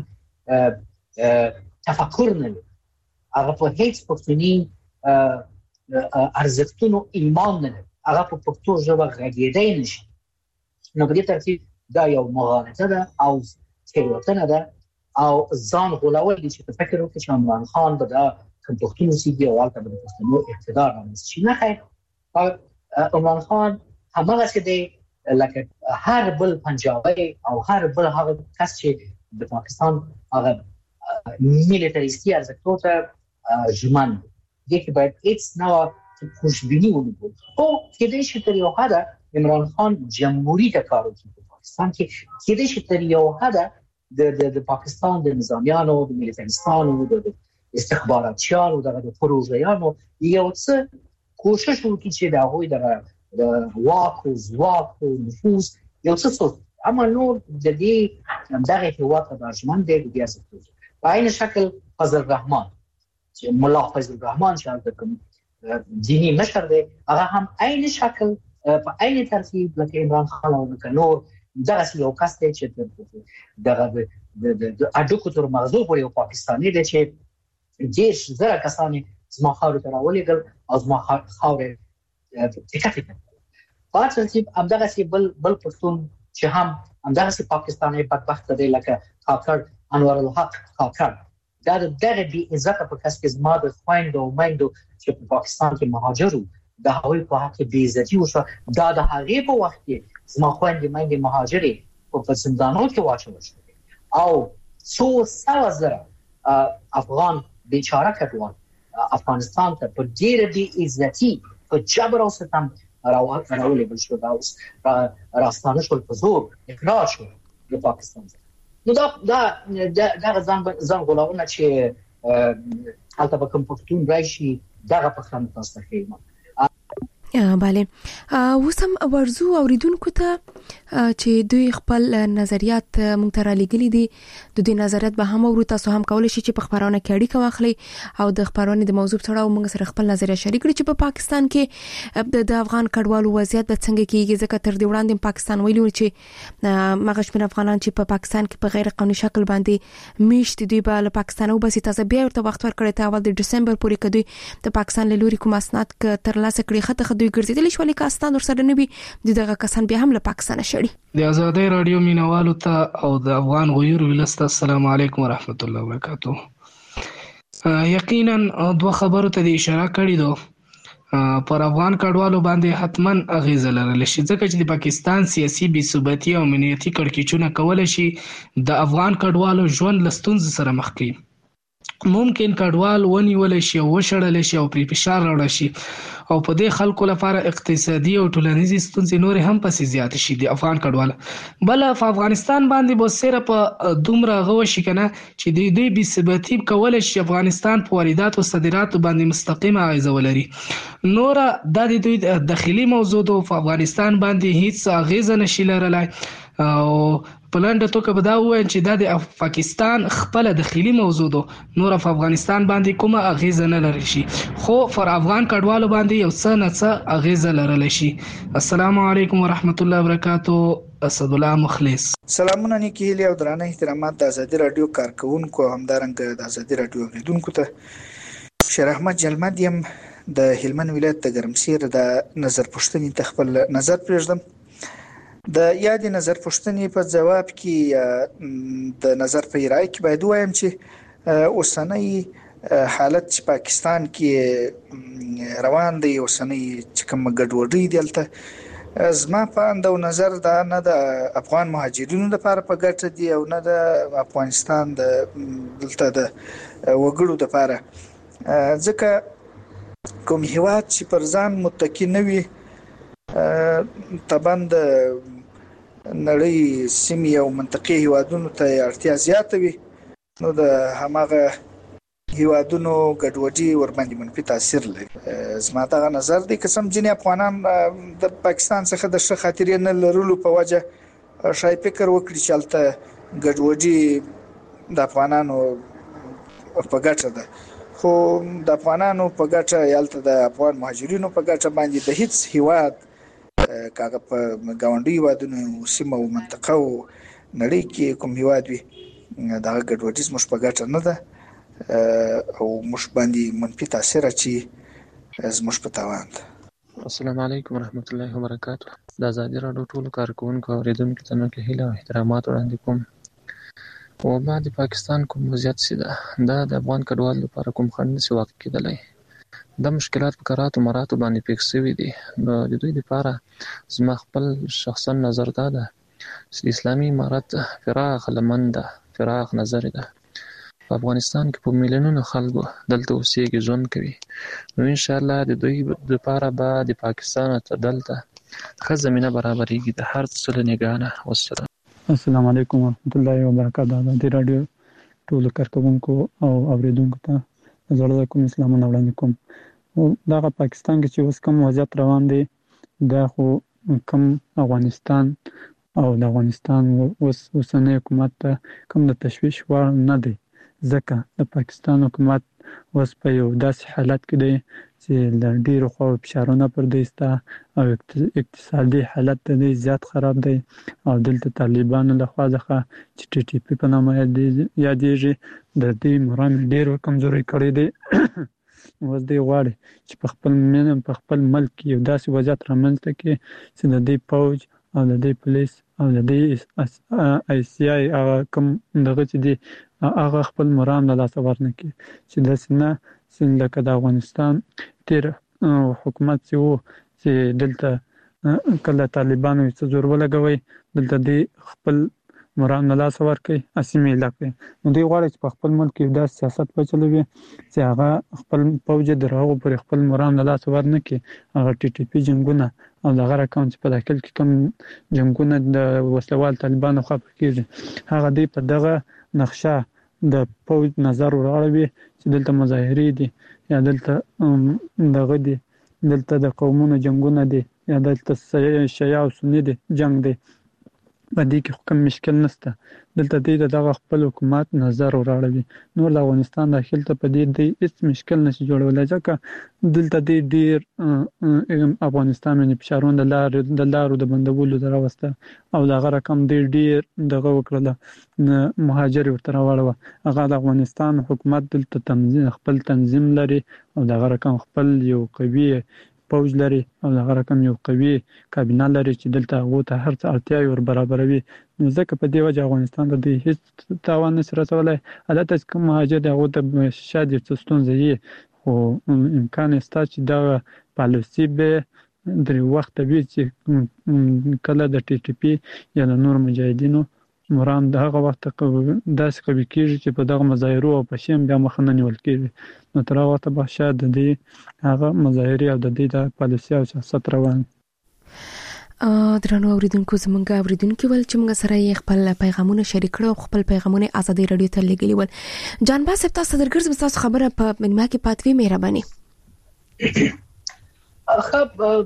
تفکر نه هغه په هیڅ پښتوني ارزښتونو ایمان نه هغه په پښتو ژبه غږیدای نشي نو په دې ترتیب دا یو مغالطه ده او تیروتنه ده او ځان غولول دي چې فکر وکړي چې عمران خان به دا کوم پښتون سیدي او البته د پښتنو اقتدار رامنځته شي نه خیر عمران خان همغه څه دی لکه هر بل پنجابی او هر بل هغه کس چې د پاکستان هغه میلیټریستي ارزښتونو ته ژمن دي کې باید هیڅ نوع خوشبینی ونکړو او کېدای شي تر یو حده عمران خان جمهوریت ته کار وکړي په پاکستان کې کېدای شي تر یو حده د د پاکستان د نظامیانو د میلیټریستانو د استخباراتچیانو دغه د پروژیانو یو څه کوشش وکړي چې د هغوی د واک او ځواک او نفوذ یو څه څه اما نور د دې دغه هیواد د ارجمند دی د سیاست په عین شکل فضل الرحمن چې مولا فضل الرحمن چې د کوم دینی مشر دی هغه هم عین شکل په عین ترتیب لکه عمران خان او نور دغه یو کس دی چې دغه د اډوکو تر مغزو پورې یو پاکستاني دی چې دیش زره کسانی زما خاورې ته راولېږل او زما خاورې ټیکه ټیکه په ترتیب همدغسې بل بل پښتون چې هم همدغسې پاکستاني بدبخت دی لکه کاکړ انور الحق کاکړ دا دغه بې عزته په کس کې زما د خویندو او میندو چې په پاکستان کې مهاجر وو د هغوی په حق کې بې عزتي وشوه دا د هغې په وخت کې زما خویندې میندې مهاجرې په زندانونو کې واچول شوې او څو سوه زره افغان بیچاره کډوال افغانستان ته په ډېره بې عزتي په جبر او ستم راولېږل شو دا اوس راستانه شول په زور اقرار شو د پاکستان نو دا دا دغه ځان ځان غولونه چې هلته به کوم پښتون راشي دغه په خان تاسو ته ښیم bale وسم ورزو اوریدونکو ته چې دوی خپل نظریات مونږ ته را لګلي دي د دوی نظریات به هم ورو تاسو هم کولای شئ چې په خبرونه کې اړیکه واخلئ او د خبرونه د موضوع سره مونږ سره خپل نظریه شریک کړئ چې په پاکستان کې د افغان کډوالو وضعیت به څنګه کیږي ځکه تر دې وړاندې پاکستان ویلي چې مغش من افغانان چې په پاکستان کې په غیر قانوني شکل باندې میشت دوی به له پاکستان وباسي تاسو بیا ورته وخت ورکړی ته اول د دسمبر پورې کدوې د پاکستان له لوري کوم اسناد تر لاسه کړی خته دوی ګرځیدل شو لیک اسناد ورسره نه وي دغه کسان بیا هم له پاکستان شړي د آزادۍ رادیو مینوالو ته او د افغان غیور ولست السلام علیکم ورحمت الله وبرکاته یقینا دوه خبرو ته اشاره کړې دو پر افغان کډوالو باندې حتمن اغیزه لرل شي ځکه چې د پاکستان سیاسي بې ثباتي او امنیتي کړکېچونه کول شي د افغان کډوالو ژوند لستونز سره مخ کوي ممکن کډوال ونیول شي او وشړل شي او پر فشار راوړل شي او په دې خلکو لپاره اقتصادي او ټولنیزي ستونزې نور هم پسې زیات شي د افغان کډوال بل په افغانستان باندې به سره په دومره غو شي کنه چې د دوی بې ثباتي کول شي افغانستان په واردات او صادرات باندې مستقیمه اغیزه ولري نور د دوی داخلي موضوع په افغانستان باندې هیڅ اغیزه نشي لرلای او پلان د توګه به دا وایي چې د پاکستان خپل داخلي موضوع ده نور په افغانستان باندې کومه اغیزه نه لري شي خو پر افغان کډوالو باندې یو څه نه څه اغیزه لرلی شي السلام علیکم ورحمت الله وبرکاته اسد الله مخلص سلامونه نیکی هیله او درانه احترامات د آزادي رادیو کارکونکو همدارنګه د آزادي رادیو اوریدونکو ته شیر احمد جلمد یم د هلمند ولایت د ګرمسیر د نظر پوښتنې ته خپل نظر پرېږدم د یادې نظر پوښتنې په جواب کې د نظر په رائے کې باید وایم چې اوسنۍ حالت چې پاکستان کې روان دی اوسنۍ چې کوم ګډوډي دلته زما په اند او نظر دا نه د افغان مهاجرینو لپاره په ګټه دی او نه د افغانستان د دلته د وګړو لپاره ځکه کوم هیواد چې پر ځان متکی نه وي طبعا د نړۍ سیمې او منطقې هیوادونو ته اړتیا زیاته وي نو د هماغه هیوادونو ګډوډي ورباندې منفي تاثیر لري زما دغه نظر دی که سم ځینې افغانان د پاکستان څخه د ښه خاطرې نه لرلو په وجه شاید فکر وکړي چې هلته ګډوډي د افغانانو په ګټه ده خو د افغانانو په ګټه هلته د افغان مهاجرینو په ګټه باندې د هیڅ هیواد کاغه په گاونډي هیوادونو سیمه او منطقه او نړۍ کې کوم هیواد وي دا ګډوډي زموږ په ګټه نه ده او موږ باندې منفي تاثیر اچي زموږ په تاوان ده السلام علیکم ورحمت الله وبرکاته د آزادي رادیو ټولو کارکونکو اوریدونکو ته نو کې هیله او احترامات وړاندې کوم او بعد پاکستان کوم وضعیت سي ده دا د افغان کډوال لپاره کوم خنډ سي واقع کېدلی د مشکلات په کراتو مراتو باندې پیښ شوي دي نو د دوی لپاره زما خپل شخصا نظر دا ده چې اسلامي امارت فراخ لمن ده فراخ نظر ده په افغانستان کې په میلیونونو خلکو دلته اوسېږي ژوند کوي نو ان شاء الله د دوی لپاره به د پاکستان ته دلته ښه زمینه برابرېږي د هر څه له نګاه نه والسلام السلام علیکم ورحمت الله وبرکاته د رادیو ټولو کارکونکو او اوریدونکو ته زړه کوم اسلامونه وړاندې کوم. او دغه پاکستان کې چې اوس کوم وضعیت روان دی دا خو کوم افغانستان او د افغانستان اوس اوسنی حکومت ته کوم د تشویش وړ نه دی، ځکه د پاکستان حکومت اوس په یو داسې حالت کې دی چې له ډېرو خواو فشارونه پر دوی شته او اقتصادي حالت د دوی زیات خراب دی او دلته طالبانو لخوا څخه چې ټي ټي پي په نامه یادېږي د دوی مرام ډېر کمزوري کړی دی. اوس دوی غواړي چې په خپل په خپل ملک یو داسې وضعیت رامنځته کړي چې د دوی پوځ او د دوی پولیس او د دوی آی سی آی هغه کوم دغه چې دی هغه خپل مرام له لاسه ورنه کړي چې داسې نه چې لکه د افغانستان تېر حکومت چې و چې دلته کله طالبانو څه زور ولګوي دلته دوی خپل مرام له لاسه ورکړي اسیمیله کړي. نو دوی غواړي چې په خپل ملک کې داسې سیاست وچلوي چې هغه خپل پوځ د هغو پورې خپل مرام له لاسه ورنه کړي. هغه ټي ټي پي جنګونه او دغه رقم چې په داخل کې کوم جنګونه د وسلوال طالبانو خوا کېږي هغه دوی په دغه نقشه د پوځ نظر وراړوي چې دلته مظاهرې دي یا دلته دغه دي دلته د قومونو جنګونه دي یا دلته شیعه او سني دي جنګ دی، په دې کې کوم مشکل نشته. دلته دوی د دغه خپل حکومت نظر وراړوي. نور د افغانستان داخل ته په دې دوی هېڅ مشکل نشي جوړولی ځکه دلته دوی ډېر افغانستان باندې فشارونه د لارو د لارو د بندولو د راوسته او دغه رقم دوی ډېر دغه وکړله مهاجر ورته راواړوه. هغه د افغانستان حکومت دلته تنظیم خپل تنظیم لري او دغه رقم خپل یو قوي پوځ لري او دغه رقم یو قوي کابینه لري چې دلته هغو ته هر څه اړتیاوې ور برابروي. نو ځکه په دې وجه افغانستان ته دوی هېڅ تاوان نشي رسولی. البته چې کوم مهاجر دی هغو ته شاید یو څه ستونزه وي خو امکان شته چې دغه پالیسي به درې وخته وي چې کله د ټي ټي پي یا د نور مجاهدینو مرام د هغه وخت داسې قوي کېږي چې په دغه مظاهرو او په شی هم بیا مخه نه نیول کېږي. نو تر هغه وخته به شاید د دې هغه مظاهرې او د دې د پالیسي او سیاست روان. درنو اوریدونکو زمونږ اوریدونکو ول چې موږ سره یې خپل پیغامونه شریک کړو خپل پیغامونه ازادي رادیو ته لګیلی ول. جان باس تاسو درګرځ تاسو خبره په منما کې پاتوي مهرباني. خب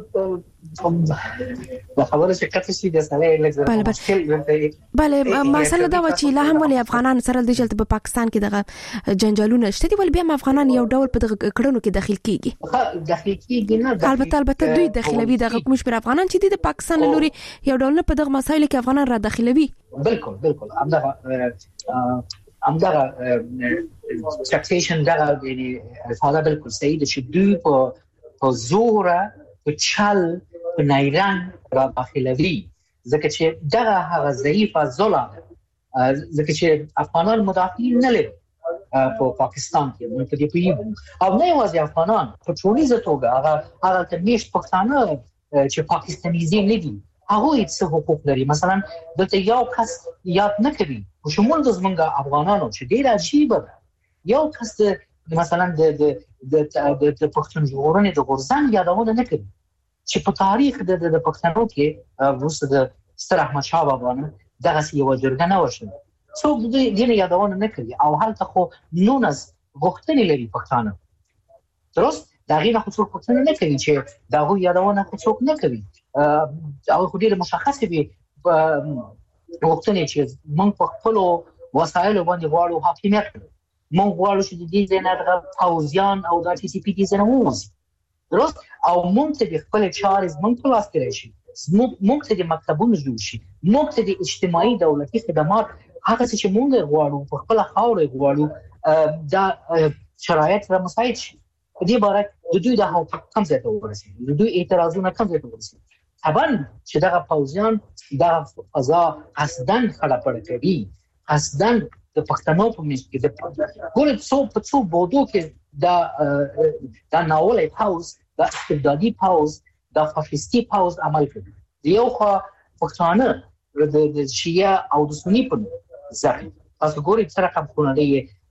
خبره چې کته شي د سره لږ مشکل bale مسله دا و چې لا هم ولې افغانان سره د جلت په پاکستان کې دغه جنجالونه شته دي ول بیا افغانان یو ډول په دغه کړنو کې داخل کیږي داخل کیږي نه البته البته دوی داخلوي دغه کوم شپږ افغانان چې د پاکستان لوري یو ډول په دغه مسایل کې افغانان را داخلوي. بالکل بالکل همدغه همدغه ټاکسیشن دغه یعنی فعال بالکل صحیح دي چې دوی په په زور په چل په نایران را داخلوي ځکه چې دغه هغه ضعیفه ظلم ځکه چې افغانان مدافعین نه لري په پاکستان کې موږ په دې پیږو او نه یوازې افغانان په ټولیزه توګه هغه هغه تمیشت پښتانه چې پاکستانیزي نه دي هغه هیڅ حقوق لري. مثلا دلته یو کس یاد نه کوي او شمول د زمونږ افغانانو چې ډیر عجیب ده یو کس مثلا د د د د پښتون ژغورنې د غورځنګ یادونه نه کوي چې په تاریخ د د پښتنو کې وروسته د ستر احمد شاه بابا نه دغه یو جرګه نه وشو څوک دې دې یادونه نه کوي او هلته خو نونس غوښتنې لري پښتانه درست دا غیر خو څوک پښتنه نه کوي چې دا هو یادونه خو څوک نه کوي او خو ډېر مشخص وي غوښتنې چې موږ په خپل وسایل باندې غواړو حاکمیت موږ غواړو چې د دې ځای د پاوزیان او د ټي سي پي دي زنه ووزي درست او موږ ته د خپل چارې موږ په لاس کې راشي موږ ته د مکتبونو جوړ شي موږ ته د اجتماعي دولتي خدمات هغه چې موږ غواړو په خپل خاورې غواړو دا شرایط را مساعد شي په دې باره د دوی د حق کم ځای ته ورسي د دوی اعتراضونه کم ځای ته ورسي طبعا چې دا پاوزیان دا فضا قصدن خړپړ کوي قصدن د پښتنو په منځ کې د ګورې څو په څو بودو کې دا دا ناولې پاوز دا استبدادي پاوز دا فاشیستي پاوز عمل کوي یو خو پښتانه د شیعه او د سنی په ځای تاسو ګورئ سره کوم کومه دی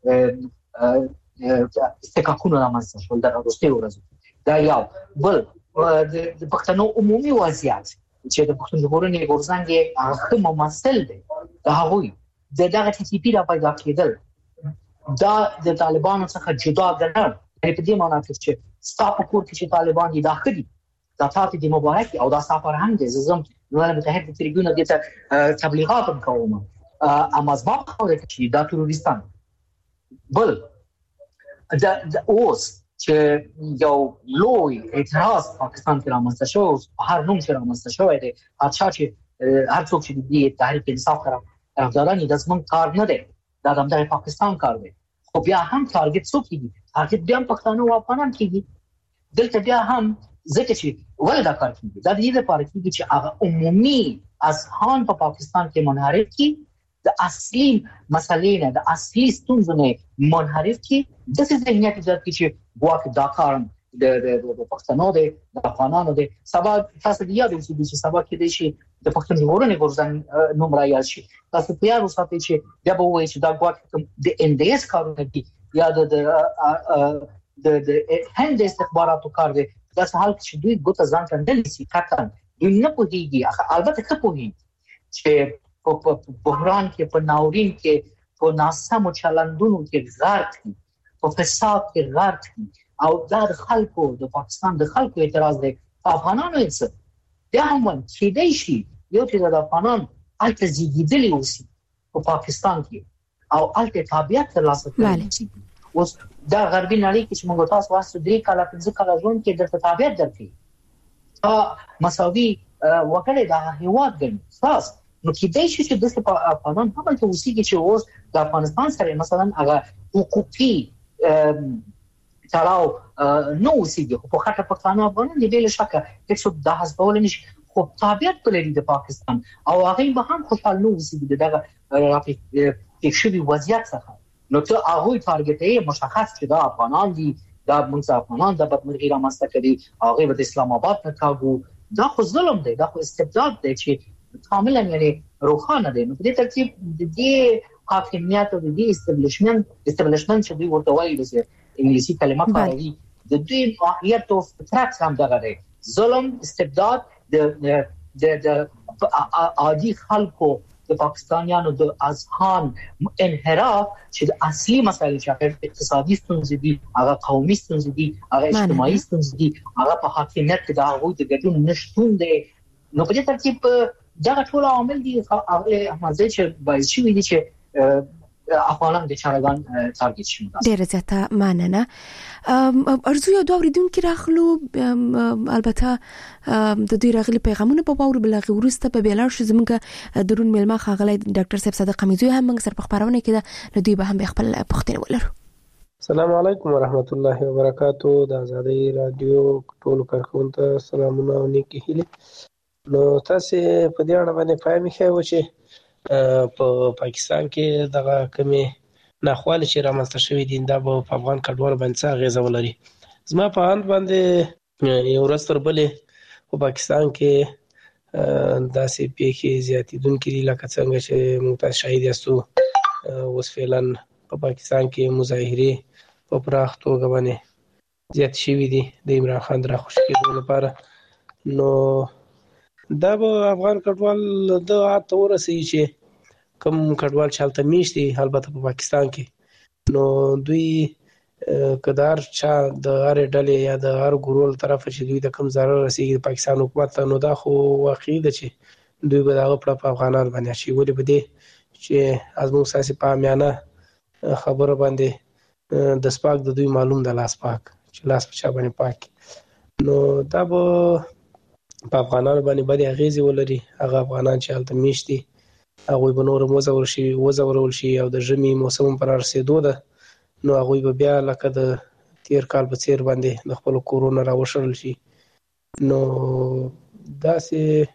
استکاکونه رامنځته شول دا وروسته ورځ دا یو بل د پښتنو عمومي وضعیت چې د پښتون ژغورنې غورځنګ هغه ممثل دی دا هغوی د دغه ټي سي پی را پیدا کېدل دا د طالبانو څخه جدا ګڼل، یعنې په دې معنی چې ستا په کور کې چې طالبان دي دا ښه دي، دا تاسو د مبارک او دا ستا فرهنګ دی. زه زم ملل متحد د تریبیون دې ته تبلیغات هم کوم، اما زما خبره چې دا تروریستان بل د اوس چې یو لوی اعتراض پاکستان کې رامنځته شو، هر نوم چې رامنځته شوی دی، هر چا چې هر څوک چې د تحریک انصاف طرفداران دي، دا زموږ کار نه دی، دا د پاکستان کار دی. خو بیا هم ټارګټ څوک کیږي؟ ټارګټ بیا هم پښتانه او افغانان کیږي. دلته بیا هم ځکه چې ولې دا کار کیږي، دا د دې لپاره کیږي چې هغه عمومي اذهان په پاکستان کې منحرف کی، د اصلي مسلې نه، د اصلي ستونزو نه منحرف کی. د څه ذهنیت درته چې واکه دا کار د د پښتنو د افغانانو د سبا تاسو د یاد اوسئ چې سبا کې د شي د پښتون ژغورنې غورځنګ نوم رايال شي. تاسو په یاد اوسئ چې بیا به وایي چې دا واکه د ان ډي اس کارونه دي یا د د د هند استخباراتو کار دی. دا څه حال چې دوی ګوته ځان کندل شي کاتن دوی نه پوهیږي، البته ښه پوهیږي چې په بحران کې، په ناورین کې، په ناسمو چلندونو کې غرق دي، په فساد کې غرق دي، او دا د خلکو د پاکستان د خلکو اعتراض دی. افغانانو یې څه بیا هم کېدای شي یو چې د افغانان الته زیږېدلي اوسي په پاکستان کې او الته تابعیت ترلاسه کړي شي. اوس دا غربي نړۍ کې چې موږ تاسو واسو درې کاله پنځه کاله ژوند کې درته تابعیت درکړي، ا مساوي وکړي دا هیواد ګڼي خاص نو کېدای شي چې د افغانان په بل کې اوسېږي چې اوس د افغانستان سره مثلا هغه حقوقي تړاو نو اوسېږي، خو په خاطر پښتانه افغانان دی بل شکه هیڅ د حسابول نشي، خو تابعیت لري د پاکستان او هغه به هم خوشاله نو اوسېږي دغه رافیک شوی وضعیت څخه. نو ته هغه ټارګټ مشخص چې دا افغانان دي، دا موږ افغانان د بدمرغي رامنځته کړي، هغه د اسلام آباد نه کاغو، دا خو ظلم دی، دا خو استبداد دی چې کاملا یعنی روخانه دی. نو په دې ترتیب د دې حاکمیت او د دې استبلیشمنت استبلیشمنت چې دوی ورته وایي د انګلیسي کلمه کاروي، د دوی ماهیت او فطرت هم دغه دی، ظلم، استبداد، د د د عادي خلکو د پاکستانیانو د اذهان انحراف چې د اصلي مسایل چې اقتصادي ستونزې دي، هغه قومي ستونزې دي، هغه اجتماعي ستونزې دي، هغه په حاکمیت کې د هغوی د ګډون نشټون دی. نو په دې ترتیب دا ټول عوامل دي هغه احمد چې باید شي وي چې افغانان د چارګان تارګت شي. ډیره زیاته مننه. ارزو یو دوه ورېدونکو راغلو، البته د دوی راغلي پیغامونه په باور بل غوړسته په بیلار شو. زمونږ درون ملما خاغلی ډاکټر صاحب صادق قمیزوی هم موږ سره په خبرونه کې ده، نو دوی به هم خپل پوښتنه ولرو. السلام علیکم ورحمت الله وبرکاتو. د آزادۍ رادیو ټول کارکونکو ته سلامونه او نیکی هیله. نو تاسو په دې اړه باندې فهمي خو چې په پاکستان کې دغه کمې ناخوالې چې رامنځته شوې دي دا به په افغان کډوالو باندې څه اغیزه ولري. زما په اند باندې یو ورځ تر بلې په پاکستان کې داسې پیښې زیاتېدونکې دي لکه څنګه چې موږ تاسو شاهد یاستو اوس فعلا په پاکستان کې مظاهرې په پراخ توګه باندې زیات شوي دي د عمران خان د راخوشي کېدو لپاره. نو دا به افغان کډوال د عادت ورسي چې کوم کډوال چې هلته میشت دي البته په پاکستان کې، نو دوی کدار چا د هر ډلې یا د هر ګروپ طرف چې دوی د کوم ضرر رسیږي پاکستان حکومت ته، نو دا خو واقعي ده چې دوی به دغه په افغانان باندې شي. ولې به دي چې از موږ ساسي په میانه خبره باندې د سپاک د دوی معلوم د لاس پاک چې لاس په چا باندې پاک، نو دا به په افغانانو باندې باندې اغیزې ولري. هغه افغانان چې هلته میشت دي هغوی به نور وځورول شي وځورول شي او د ژمي موسم پر رسېدو ده، نو هغوی به بیا لکه د تیر کال په څیر باندې د خپل کورونه راوشړل شي. نو داسې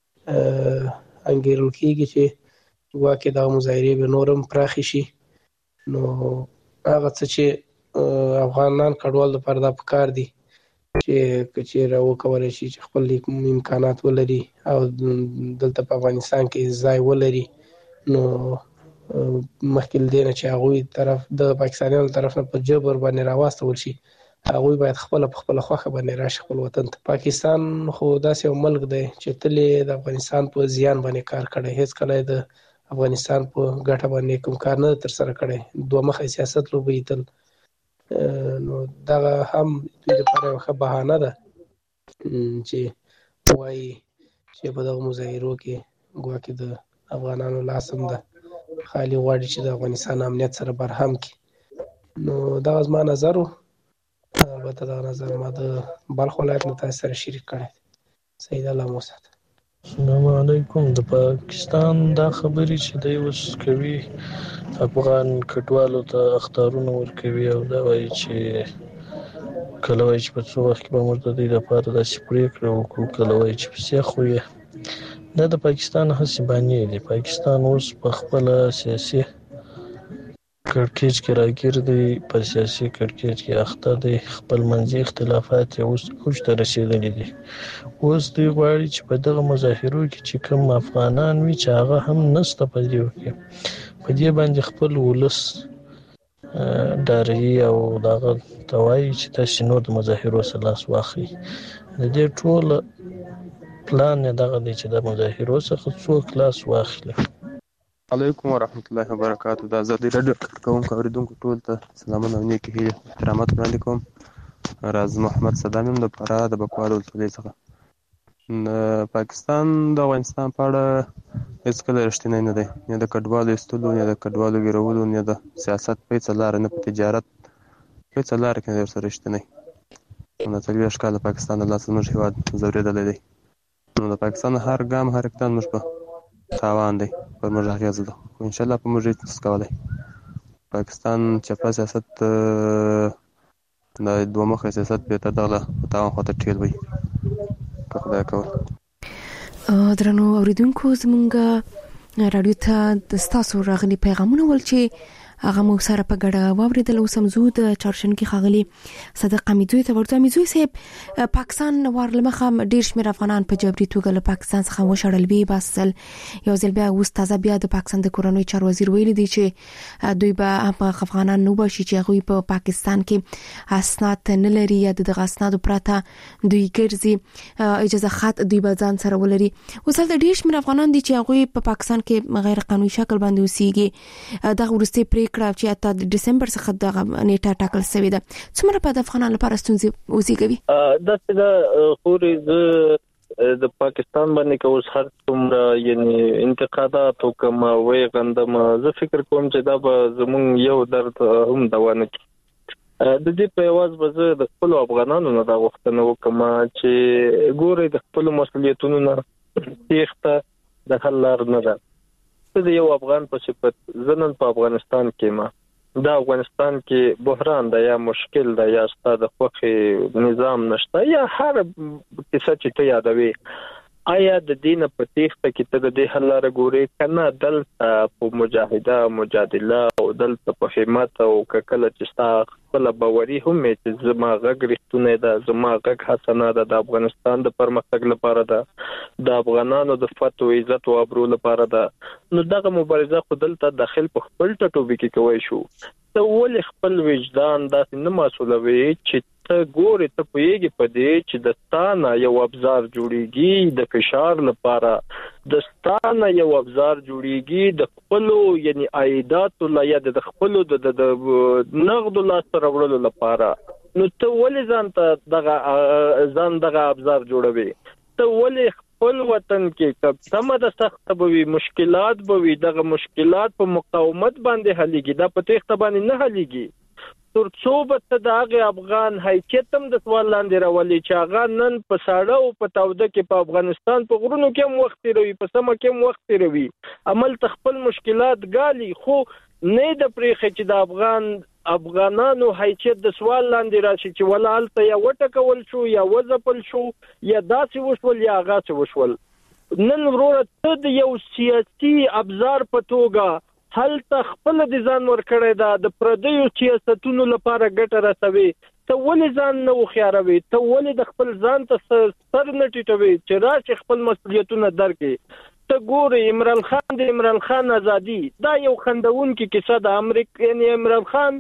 انګیرل کېږي چې واقع دغه مظاهرې به نورم پراخې شي. نو هغه څه چې افغانان کډوال لپاره دا پکار دي چې کچېره وکولای شي چې خپل امکانات ولري او دلته په افغانستان کې ځای ولري، نو مخکې له دې نه چې هغوی طرف د پاکستانیانو طرف نه په جبر باندې راواستول شي، هغوی باید خپله په خپله خوښه باندې راشي خپل وطن ته. پاکستان خو داسې یو ملک دی چې تل د افغانستان په زیان باندې کار کړی، هېڅ کله د افغانستان په ګټه باندې کوم کار نه تر سره کړی، دوه مخه سیاست لوبوي تل. نو دغه هم دوی لپاره یوه ښه بهانه ده چې وایي چې په دغه مظاهرو کې ګواکې د افغانانو لاس هم ده، خالي غواړي چې د افغانستان امنیت سره برهم کړي. نو دغه زما نظر و. البته دغه نظر ما د بلخ ولایت نه تاسو سره شریک کړی. سید الله مو ساته. السلام علیکم. د پاکستان دا خبرې چې دی اوس کوي افغان کډوالو ته اخطارونه ورکوي او دا وایي چې کله وایي چې په څو وخت کې به موږ د دې لپاره داسې پرېکړه وکړو، کله وایي چې پسې خو یې دا د پاکستان هسې بانې دي. پاکستان اوس په خپله سیاسي کړکېچ کې راګیر دی، په سیاسي کړکېچ کې اخته دی، خپل منځي اختلافات یې اوس اوج ته رسېدلي دي. اوس دوی غواړي چې په دغه مظاهرو کې چې کوم افغانان وي چې هغه هم نسته په دې کې په دې باندې خپل ولس ډاروي او دغه ته وایي چې تاسې نور د مظاهرو څخه لاس واخلئ. د دې ټول پلان یې دغه دی چې د مظاهرو څخه څوک لاس واخلي. علیکم ورحمت الله وبرکاتو. د ازادي راډیو کارکونکو اوریدونکو ټول ته سلامونه او نیکې هیلې احترامات وړاندې کوم. راز محمد صدام یم د فراه د بکوال ولسوالۍ څخه. پاکستان د افغانستان په اړه هېڅکله رښتینی نه دی، نه د کډوالو ایستلو، نه د کډوالو ګیرولو، نه د سیاست په هېڅ لاره، نه په تجارت په هېڅ لاره کې نه دی ورسره رښتینی. نو څلوېښت کاله پاکستان له لاسه زموږ هېواد ځورېدلی دی. نو د پاکستان هر ګام هر اقدام موږ په تاوان دی، پر موږ اغېزه ده، خو انشاءالله په موږ هېڅ نشي کولی. پاکستان چپه سیاست د دوه مخه سیاست بهتر دغه په تاوان خواته ټیل وي که خدای کول. درنو اوریدونکو، زمونږ راډیو ته د ستاسو راغلي پیغامونه ول چې هغه مو سره په ګډه واوریدل. اوس هم زه د چهارشنبې ښاغلي صدق امیدزوی ته ورته. امیدزوی صاحب، پاکستان وار له مخه ډېر شمېر افغانان په جبري توګه له پاکستان څخه وشړل وي. باسل یو ځل بیا اوس تازه بیا د پاکستان د کورنۍ چارو وزیر ویلي دی چې دوی به هغه افغانان نه وبښي چې هغوی په پاکستان کې اسناد نه لري یا دغه اسنادو پرته دوی ګرځي، اجازه خط دوی به ځان سره ولري. اوس هلته ډېر شمېر افغانان دي چې هغوی په پاکستان کې غیر قانوني شکل باندې اوسېږي. دغه وروستۍ پرېکړه چې اته د ډسمبر څخه دغه نیټه ټاکل شوې ده، څومره په افغانانو لپاره ستونزې وزېږوي؟ دا چې دا خوري د پاکستان باندې کوم هر څومره یعنی انتقادات او کوم وی غندم، زه فکر کوم چې دا به زمون یو درد هم دوانه کوي. د دې په واز به زه د خپل افغانانو نه دا غوښتنه وکم چې ګوري د خپل مسؤلیتونو نه تېښته د حل لار نه ده. د یو افغان په صفت زنن په افغانستان کې ما دا افغانستان کې بحران ده یا مشکل ده یا ستاسو خوخي نظام نشته یا هر کیسه چې ته یادوي، آیا د دین په تېښته کې ته د دې حل لار ګوري کنه دلته په مجاهده مجادله او دلته په همت او کله چې تاسو خپل باوري هم چې زما غږ رښتونه ده، زما غږ حسنه ده، د افغانستان د پرمختګ لپاره ده، د افغانانو د فتو عزت او ابرو لپاره ده. نو دغه مبارزه خو دلته داخل په خپل ټټوبي کې کوي شو. ته ولې خپل وجدان داسې نه مسولوي چې ته ګورې ته پوهېږي په دې چې د ستانه یو ابزار جوړیږي د فشار لپاره، د ستانه یو ابزار جوړیږي د خپلو یعنی عایداتو یا د خپلو د نغدو لاسته راوړلو لپاره. نو ته ولې ځان ته دغه ځان دغه ابزار جوړوي؟ ته ولې خپل وطن کې کمه د سخت به وي مشکلات به وي، دغه مشکلات په مقاومت باندې حلېږي، دا په تېښته باندې نه حلېږي. ترڅو به ته د هغې افغان حیثیت هم د سوال لاندې راولي چې هغه نن په ساړه او په تاوده کې په افغانستان په غرونو کې هم وخت تېروي، په سمه کې هم وخت تېروي، عمل ته خپل مشکلات ګالي، خو نه د پرېښې چې د افغان افغانانو حیثیت د سوال لاندې راشي چې ولا هلته یا وټکول شو یا وځپل شو یا داسې وشول یا هغاسې وشول. نن وروره ته د یو سیاسي ابزار په توګه هلته خپل د ځان ورکړی ده د پردیو سیاستونو لپاره ګټه رسوي. ته ولې ځان نه وخیاروي؟ ته ولې د خپل ځان ته سر نه ټیټوي چې راشي خپل مسؤلیتونه درکړي؟ ته ګورې عمران خان د عمران خان ازادي دا یو خندونکې کیسه ده. امریکا یعنی عمران خان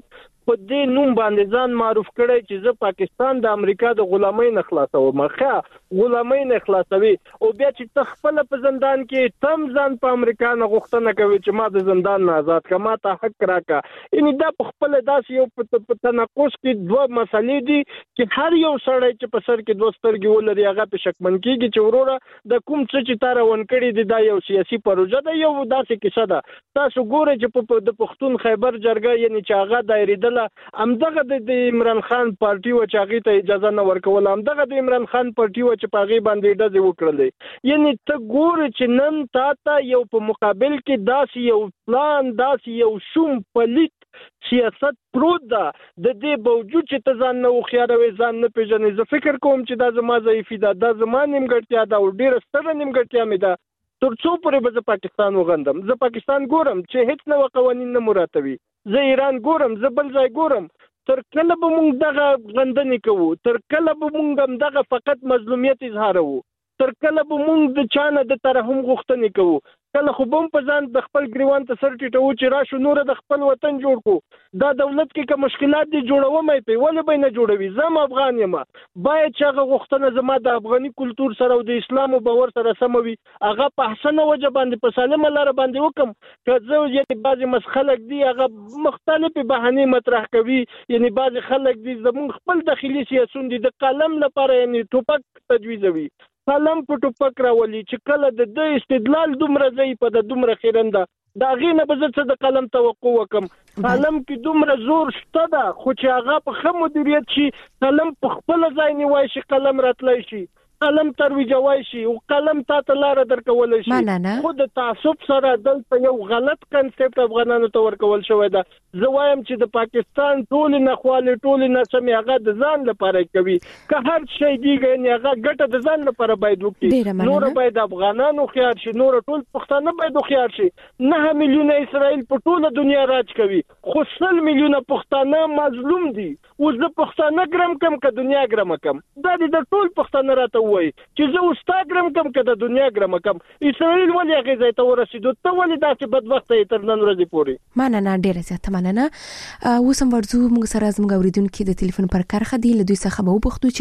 په دې نوم باندې ځان معروف کړی چې زه پاکستان د امریکا د غلامۍ نه خلاصوم، ښه غلامۍ نه خلاصوي، او بیا چې ته خپل په زندان کې تم ځان په امریکا نه غوښتنه کوي چې ما د زندان نه آزاد کړه، ما ته حق راکړه. یعنی دا په خپل داسې یو په تناقض کې دوه مسلې دي چې هر یو سړی چې په سر کې دوه سترګې ولري هغه په شکمن کېږي چې وروره د کوم څه چې تا روان کړي دي دا یو سیاسي پروژه ده، یو داسې کیسه ده. تاسو ګورئ چې په د پښتون خیبر جرګه یعنی چې هغه دایریدله همدغه د عمران خان پارټي و چې هغې ته اجازه نه ورکوله، همدغه د عمران خان پارټي و چې په هغې باندې ډزې وکړلې. یعنی ته ګورې چې نن تا ته یو په مقابل کې داسې یو پلان، داسې یو شوم پلیت سیاست پروت ده، د دې باوجود چې ته ځان نه هوښیار وې، ځان نه پېژنې. زه فکر کوم چې دا زما ضعیفي ده، دا زما نیمګړتیا ده او ډېره ستره نیمګړتیا مې ده. تر څو پورې به زه پاکستان وغندم؟ زه پاکستان ګورم چې هیڅ نوه قوانین نه مراتبي، زه ایران ګورم، زه بل ځای ګورم. تر کله به مونږ دغه غندنې کوو؟ تر کله به مونږ هم دغه فقط مظلومیت اظهاروو؟ تر کله به مونږ د چا نه د ترحم غوښتنې کوو؟ کله خو به هم په ځان د خپل ګریوان ته سر ټیټوو چې راشو نوره د خپل وطن جوړ کړو. دا دولت کې که مشکلات دي جوړوم یې پې، ولې به یې نه جوړوي؟ زه هم افغان یم، باید چې هغه غوښتنه زما د افغاني کلتور سره او د اسلام او باور سره سمه وي، هغه په احسنه وجه باندې په سالمه لاره باندې وکړم. که زه یعنې بعضې مس خلک دي هغه مختلفې بهانې مطرح کوي، یعنې بعضې خلک دي زمونږ خپل داخلي سیاسون دي د قلم لپاره یعنې ټوپک تجویزوي، قلم په ټوپک راولي چې کله د ده استدلال دومره ځای په د دومره خیرنده د هغې نه به زه څه د قلم توقع وکړم. قلم کې دومره زور شته ده، خو چې هغه په ښه مدیریت شي، قلم په خپله ځای نیوای شي، قلم راتلی شي، قلم ترویجوای شي او قلم تا ته لاره درکولی شي. خو د تعصب سره دلته یو غلط کنسپټ افغانانو ته ورکول شوی ده. زه وایم چې د پاکستان ټولې ناخوالې، ټولې ناسمې هغه د ځان لپاره کوي. که هر شی دیږي یعنې هغه ګټه د ځان لپاره باید وکړي، نوره باید افغانان هوښیار شي، نوره ټول پښتانه باید هوښیار شي. نهه میلیونه اسرائیل په ټوله دنیا راج کوي، خو سل میلیونه پښتانه مظلوم دي. اوس زه پښتانه ګرم کم که دنیا ګرمه کم؟ دا دې د ټول پښتانه راته وایي چې زه اوس تا ګرم کم که د دنیا ګرمه کم؟ اسرائیل ولې هغې ځای ته ورسېدو؟ ته ولې داسې بدبخته یې تر نن ورځې پورې؟ مننه، ډېره زیاته مننه. اوس هم ورځو موږ سره زموږ اورېدونکي د تلیفون پر کرښه دي، له دوی څخه به وپوښتو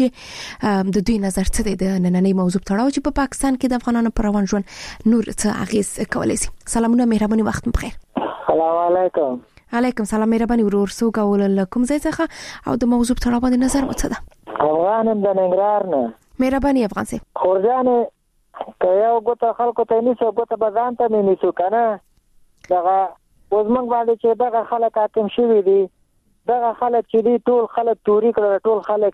چې د دوی نظر څه دی د نننۍ موضوع په تړاو چې په پاکستان کې د افغانانو پر روان ژوند نور څه اغېز کولی شي. سلامونه، مهرباني، وخت مو بخیر. السلام علیکم. علیکم سلام، مهرباني ورور. څوک او له کوم ځای څخه او د موضوع په تړاو باندې نظر مو څه ده؟ افغان یم د ننګرهار نه. مهرباني افغان صاحب. خورجانې که یو ګوته خلکو ته نیسو، ګوته به ځان ته مې نیسو که نه. دغه اوس موږ باندې چې دغه خلک حاکم شوي دي، دغه خلک چې دي ټول خلک توري کړل، ټول خلک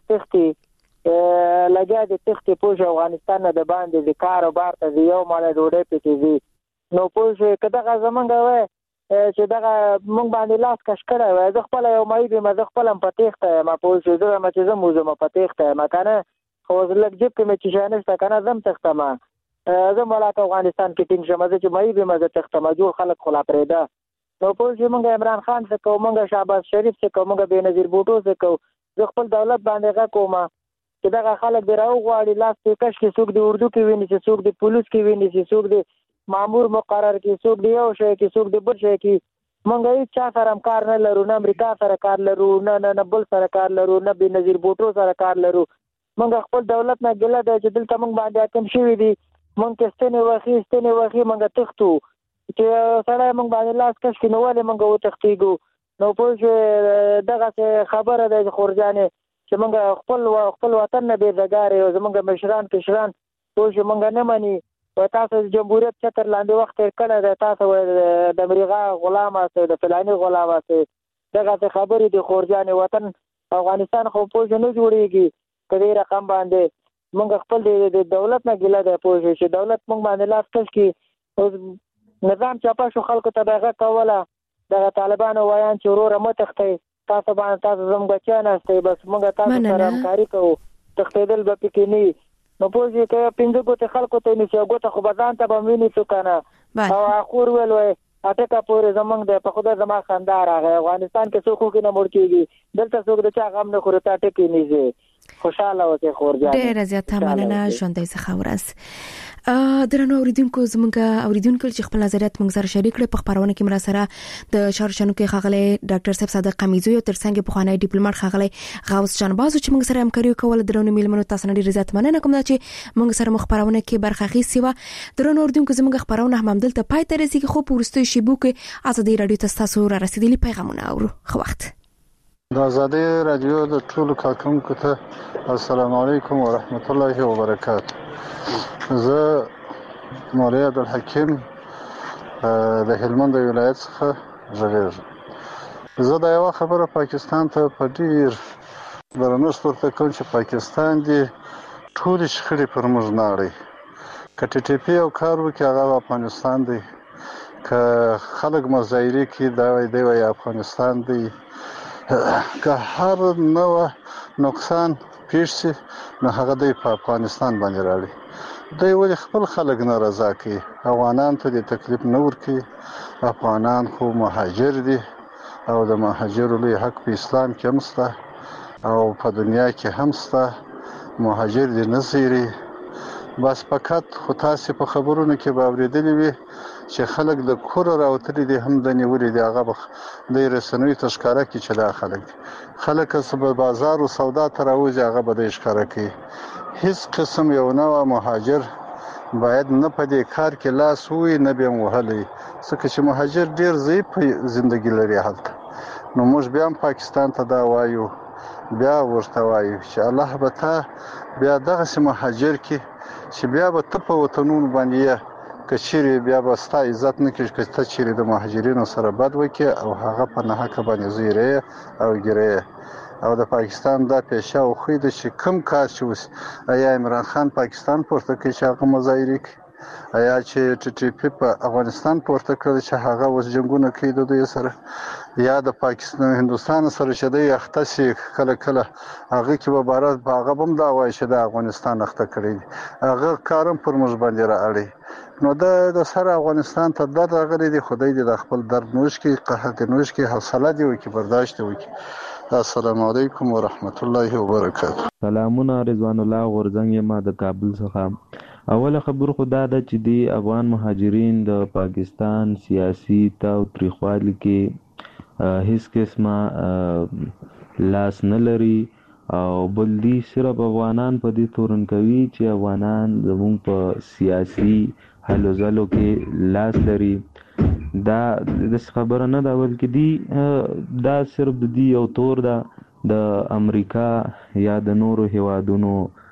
تښتي لګیا دي، تښتي پوه شو افغانستان نه د باندې د کار او بار ته د یو ماله ډوډۍ پکې ځي. نو پوه شوې که دغه زمونږ وی چې دغه موږ باندې لاس کش کړی وی، زه خپله یو معیب یم، زه خپله هم په تېښته یم، پوه شوې، زه یم چې زه م وځم په تېښته یم که نه. خو لږ جیب کې مې چې شی نشته که نه، زه هم تښتم، زه مړه په افغانستان کې ټینګ شم، زه چې معیب یم زه تښتم، جوړ خلک خو لا پرېږده. نو پوه شوې، موږ عمران خان څه کوو، موږ شهباز شریف څه کوو، موږ بېنظیر بوټو څه کوو. زه خپل دولت باندې غږ کوم چې دغه خلک دې راوغواړي، لاس پې کش کړي، څوک دې اردو کې ونیسي، څوک دې پولیس کې ونیسي، څوک دې مامور مقرر کړي، څوک دې یو شی کړي، څوک دې بل شی کړي. موږ هېڅ چا سره هم کار نه لرو، نه امریکا سره کار لرو، نه نه نه بل سره کار لرو، نه بېنظیر بوټو سره کار لرو. موږ خپل دولت نه ګیله ده چې دلته موږ باندې حاکم شوي دي، موږ کې ستنې وخي ستنې وخي موږ تښتو، چې سړی موږ باندې لاس کش کړي نو ولې موږ وتښتېږو؟ نو پوه شوې، دغسې خبره ده خورجانې چې موږ خپل خپل وطن نه بېزګار یو، زموږ مشران کشران پوه شوې موږ نه مني. و تاسو جمهوریت چتر لاندې وخت تېر کړی دی، تاسو د امریکا غلام یاستئ، د فلاني غلام یاستئ، دغسې خبرې دي خورجانې. وطن افغانستان خو پوه شوې نه جوړېږي په دې رقم باندې. موږ خپل د دولت نه ګیله دی پوه شوې، چې دولت موږ باندې لاس کش کړي. نظام چاپه شو، خلکو ته به یې غږ کوله، دغه طالبانو ویان چې وروره مه تښتئ، تاسو باندې تاسو زموږ بچیان یاستئ، بس موږ تاسو سره همکاري کوو، تښتېدل به پکې نه وي. نو پوه شوې، که پنځه ګوتې خلکو ته نیسي، یو ګوته خو به ځان ته به هم ونیسو که نه. او اخور ویل وی اټکه پورې زمونږ دی، په خدای زما خندا راغی، افغانستان کې څوک خوږې نه مړ کېږي، دلته څوک د چا غم نه خوري، ته ټکې نیسي. خوشاله اوسئ خورجان. ډېر زیاته مننه ژوندۍ څخه ورځ. درنو اوریدونکو زموږ اوریدونکو چې خپل نظریات موږ سره شریک کړي په خبرونه کې مر سره د شارشنو کې خغله ډاکټر صاحب صادق قمیزوی او ترڅنګ په خانه ډیپلوماټ خغله غوث جانبازو چې موږ سره همکاري وکول. درنو میلمنو تاسو نه ډیر زیات مننه کوم چې موږ سره مخبرونه کې برخه اخیستې و. درنو اوریدونکو زموږ خبرونه هم دلته پای ته رسیدي خو په ورستي شیبو کې ازادي رادیو تاسو را رسیدلی پیغامونه اورو. خو وخت د ازادي رادیو د ټولو کارکونکو ته السلام علیکم ورحمت الله وبرکاته. زه مولوی عبدالحکیم د هلمند ولایت څخه غږیږم. زه دا یو خبره پاکستان ته په ډیر درنښت ورته کوم چې پاکستان دی ټول شخړې پر موږ نه اړوي. که ټي ټي پي او کار وکړي هغه افغانستان دی، که خلک مظاهرې کوي دا وایي دی وایي افغانستان دی، که هر نوع نقصان پیښ شي نو هغه دی په افغانستان باندې راړي. دوی ولې خپل خلک نه رضا کوي؟ افغانان ته د تکلیف نه ورکوي. افغانان خو مهاجر دي او د مهاجرو لوی حق په اسلام کې هم شته او په دنیا کې هم شته. مهاجر دي نه زیري. بس فقط خو تاسې په خبرونو کې به اورېدلي وي چې خلک د کوره راوتلي دي هم د نیولي دي. هغه به د رسنیو ته ښکاره کړي چې دا خلک دي. خلک که به بازار و سودا ته راوځي هغه به دی ښکاره کوي. هیڅ قسم یو نوع مهاجر باید نه په دې کار کې لاس ووي نه به وهلی، ځکه چې مهاجر ډېر ضعیف زندګي لري هلته. نو موږ بیا هم پاکستان ته دا وایو، بیا ورته وایو چې الله به تا بیا دغسې مهاجر کې چې بیا به ته په وطنونو باندې یې که چیرې بیا به ستا عزت نه کړي که ته چیرې د مهاجرینو سره بد وکړې او هغه په ناحقه باندې زیری او ګیری. او د پاکستان دا پیشه او خوی ده چې کم کار چې وس آیا عمران خان پاکستان پورته کوي چې هغه مظاهرې کوي، آیا چې ټي ټي پي په افغانستان پورته کړی چې هغه اوس جنګونه کوي د دوی سره، یا د پاکستان هندوستان سره چې دی اخته سي کله کله هغه کې به عبارت په هغه هم دا وایي چې د افغانستان اخته کړی دي. هغه کارم پر موږ باندې رااړي. نو د د سره افغانستان ته درد راغلی دی. خدای دې د خپل درد نوش کړي، قهر دې نوش کړي، حوصله دې وکړي، برداشت دې وکړي. السلام علیکم ورحمت الله وبرکاته. سلامونه، رضوان الله غورزنګ یم د کابل څخه. اوله خبر خدا ده چې دی افغان مهاجرین د پاکستان سیاسي تاوتریخوالي کې هیڅ قسمه لاس نه لري او بل دی صرف افغانان په دې تورن کوي چې افغانان زموږ په سیاسي حل و ځلو کې لاس لري. دا د خبره نه ده بلکې دی دا صرف د دی یو تور ده د امریکا یا د نورو هیوادونو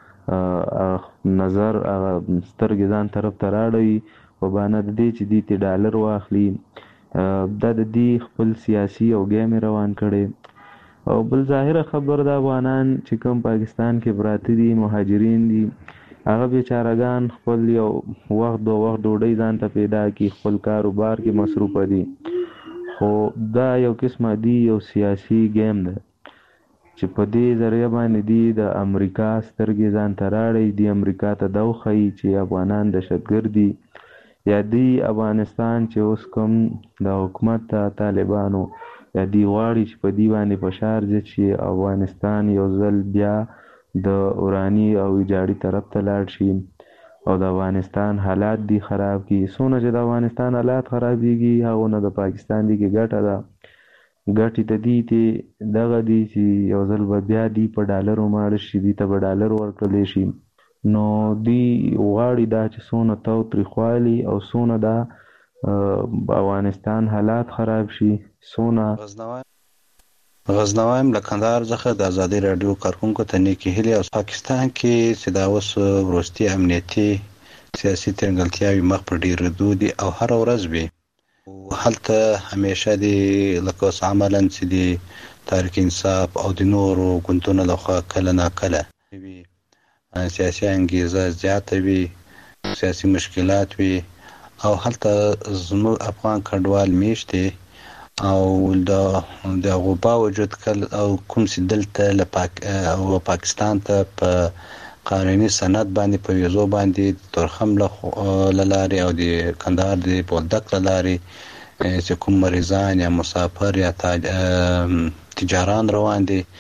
نظر سترګې ځان طرف ته راړوي په بانه د دې چې دی ته ډالر واخلي. دا د دې خپل سیاسي او ګیم روان کړي. او بل ظاهره خبر د افغانان چې کوم پاکستان کې پراته دي مهاجرین دي هغه بیچارهګان خپل یو وخت دو وخت ډوډۍ ځان ته پیدا کړي، خپل کاروبار کې مصروف دي. خو دا یو قسمه دی یو سیاسي ګیم ده چې په دې ذریعه باندې دی د امریکا سترګې ځان ته راړي. دی امریکا ته دا وښیي چې افغانان دهشتګرد دي، یا دی افغانستان چې اوس کوم د حکومت طالبانو یا دی غواړي چې په دی باندې فشار زیات شي، افغانستان یو ځل بیا د اوراني او ویجاړي طرف ته لاړ شي او د افغانستان حالات دی خراب کی. څونه چې د افغانستان حالات خرابېږي هغونه د پاکستان دی کې ګټه ده. ګټې ته دی ته دغه دی چې یو ځل به بیا دی په ډالرو ماړه شي، دی ته به ډالر ورکړلی شي. نو دی غواړي دا چې څونه تاوتریخوالي او څونه دا افغانستان حالات خراب شي څونه. غزنوایم له کندهار څخه د ازادي رادیو کارکونکو ته نیکې هیلې. او پاکستان کې چې دا اوس وروستي امنیتي سیاسي ترنګلتیاوې مخ پر ډېرېدو دي او هره ورځ وي. هلته همیشه دي لکه اوس عملاً چې دي تحریک انصاف او د نورو ګوندونو لخوا کله ناکله وي سیاسي انګیزه زیاته وي، سیاسي مشکلات وي او هلته زموږ افغان کډوال میشت دي او د دغه باوجود کله او کوم چې دلته له پاک او پاکستان ته په قانوني سند باندې په ویزو باندې ترخم له لارې او د کندهار د بولدک له لارې چې کوم مریضان یا مسافر یا تاج... تجاران روان دي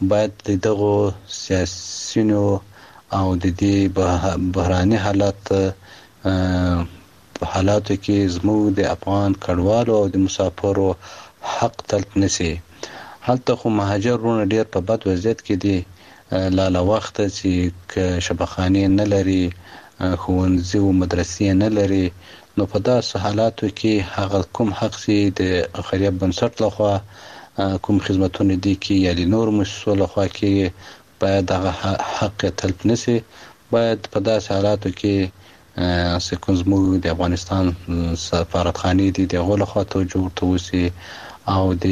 باید دغه سیاسيونو او د دې بحراني حالات په حالاتو کې زموږ د افغان کډوالو او د مسافرو حق تلف نشي. هلته خو مهاجرونه ډیر په بد وضعیت کې دي، لاله وخت چې شبخانه نه لري، ښوونځي او مدرسې نه لري. نو په داسې حالاتو کې هغه کوم حق سي د خیریه بنسټ لخوا کوم خدماتونه دي کې یا د نور مؤسسو لخوا کې باید هغه حق تلف نشي. باید په داسې حالاتو کې سکون زموږ د افغانستان سفارتخانه دي دغه لخوا توجه ورته وسی او د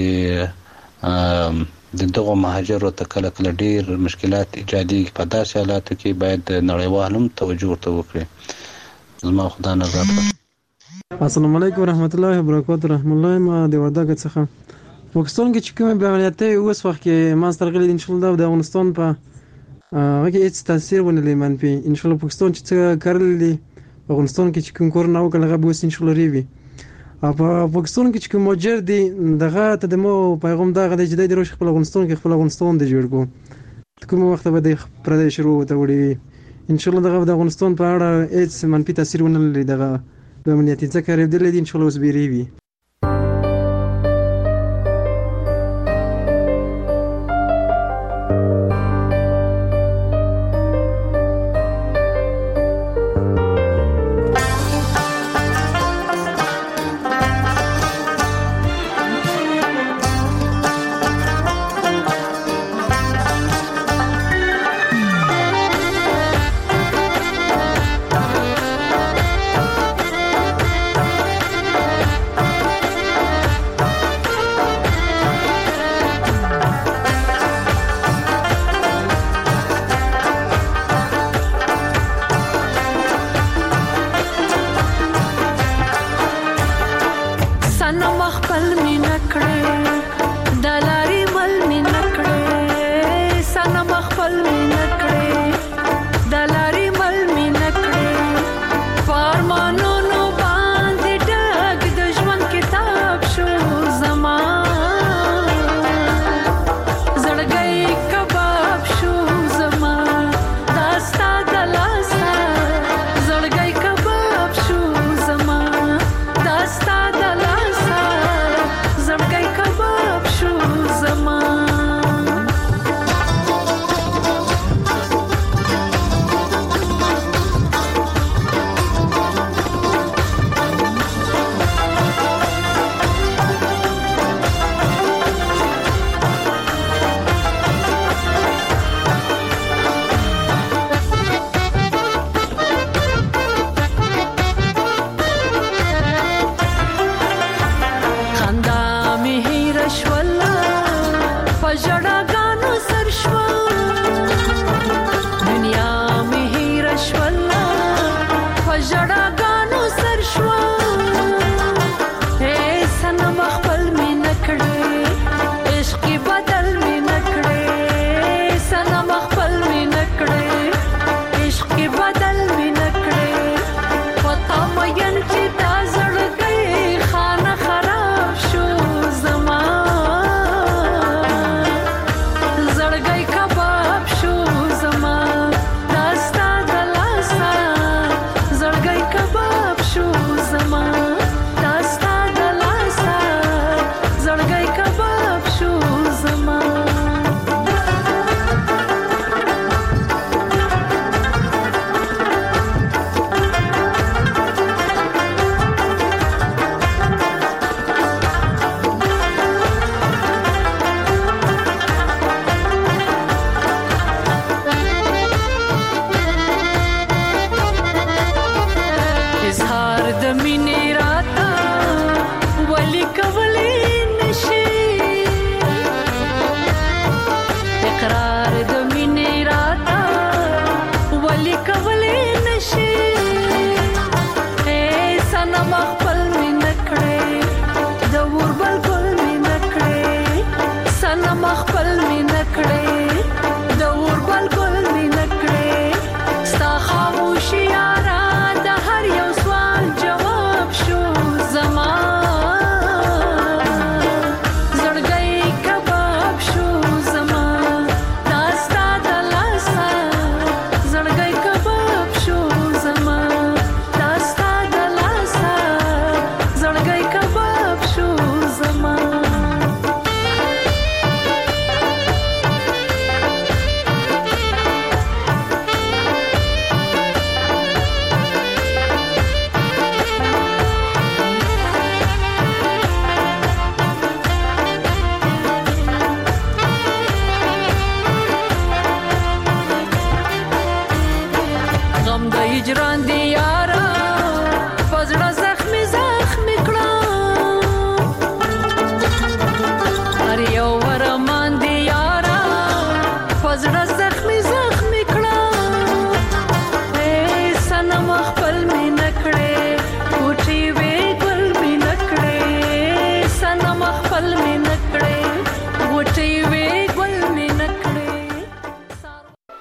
د دغه مهاجرو ته کله کله ډیر مشکلات ایجادي. په داسې حالاتو کې باید نړیوال هم توجه ورته وکړي. زما خدا نظر. السلام علیکم ورحمت الله وبرکاته. رحم الله ما د وردګ څخه پاکستان کې چې کومه بیانیته اوس وخت کې ما سترګلې ان شاء الله د افغانستان په هغه کې هیڅ تاثیر ونه لري منفي. ان شاء الله پاکستان چې څه کړل دي افغانستان کې چې کوم کور نه وکړل هغه به ان شاء الله ریوي. په پاکستان کې چې کوم ماجر دي دغه ته د مو پیغام دغه د جدي دروش خپل افغانستان کې خپل افغانستان د جوړ کو کوم وخت به د پردې شروع ته وړي. ان شاء الله دغه د افغانستان په اړه هیڅ منفي تاثیر ونه لري. دغه د امنیتي ځکه ریدل دي ان شاء الله اوس به ریوي. هجران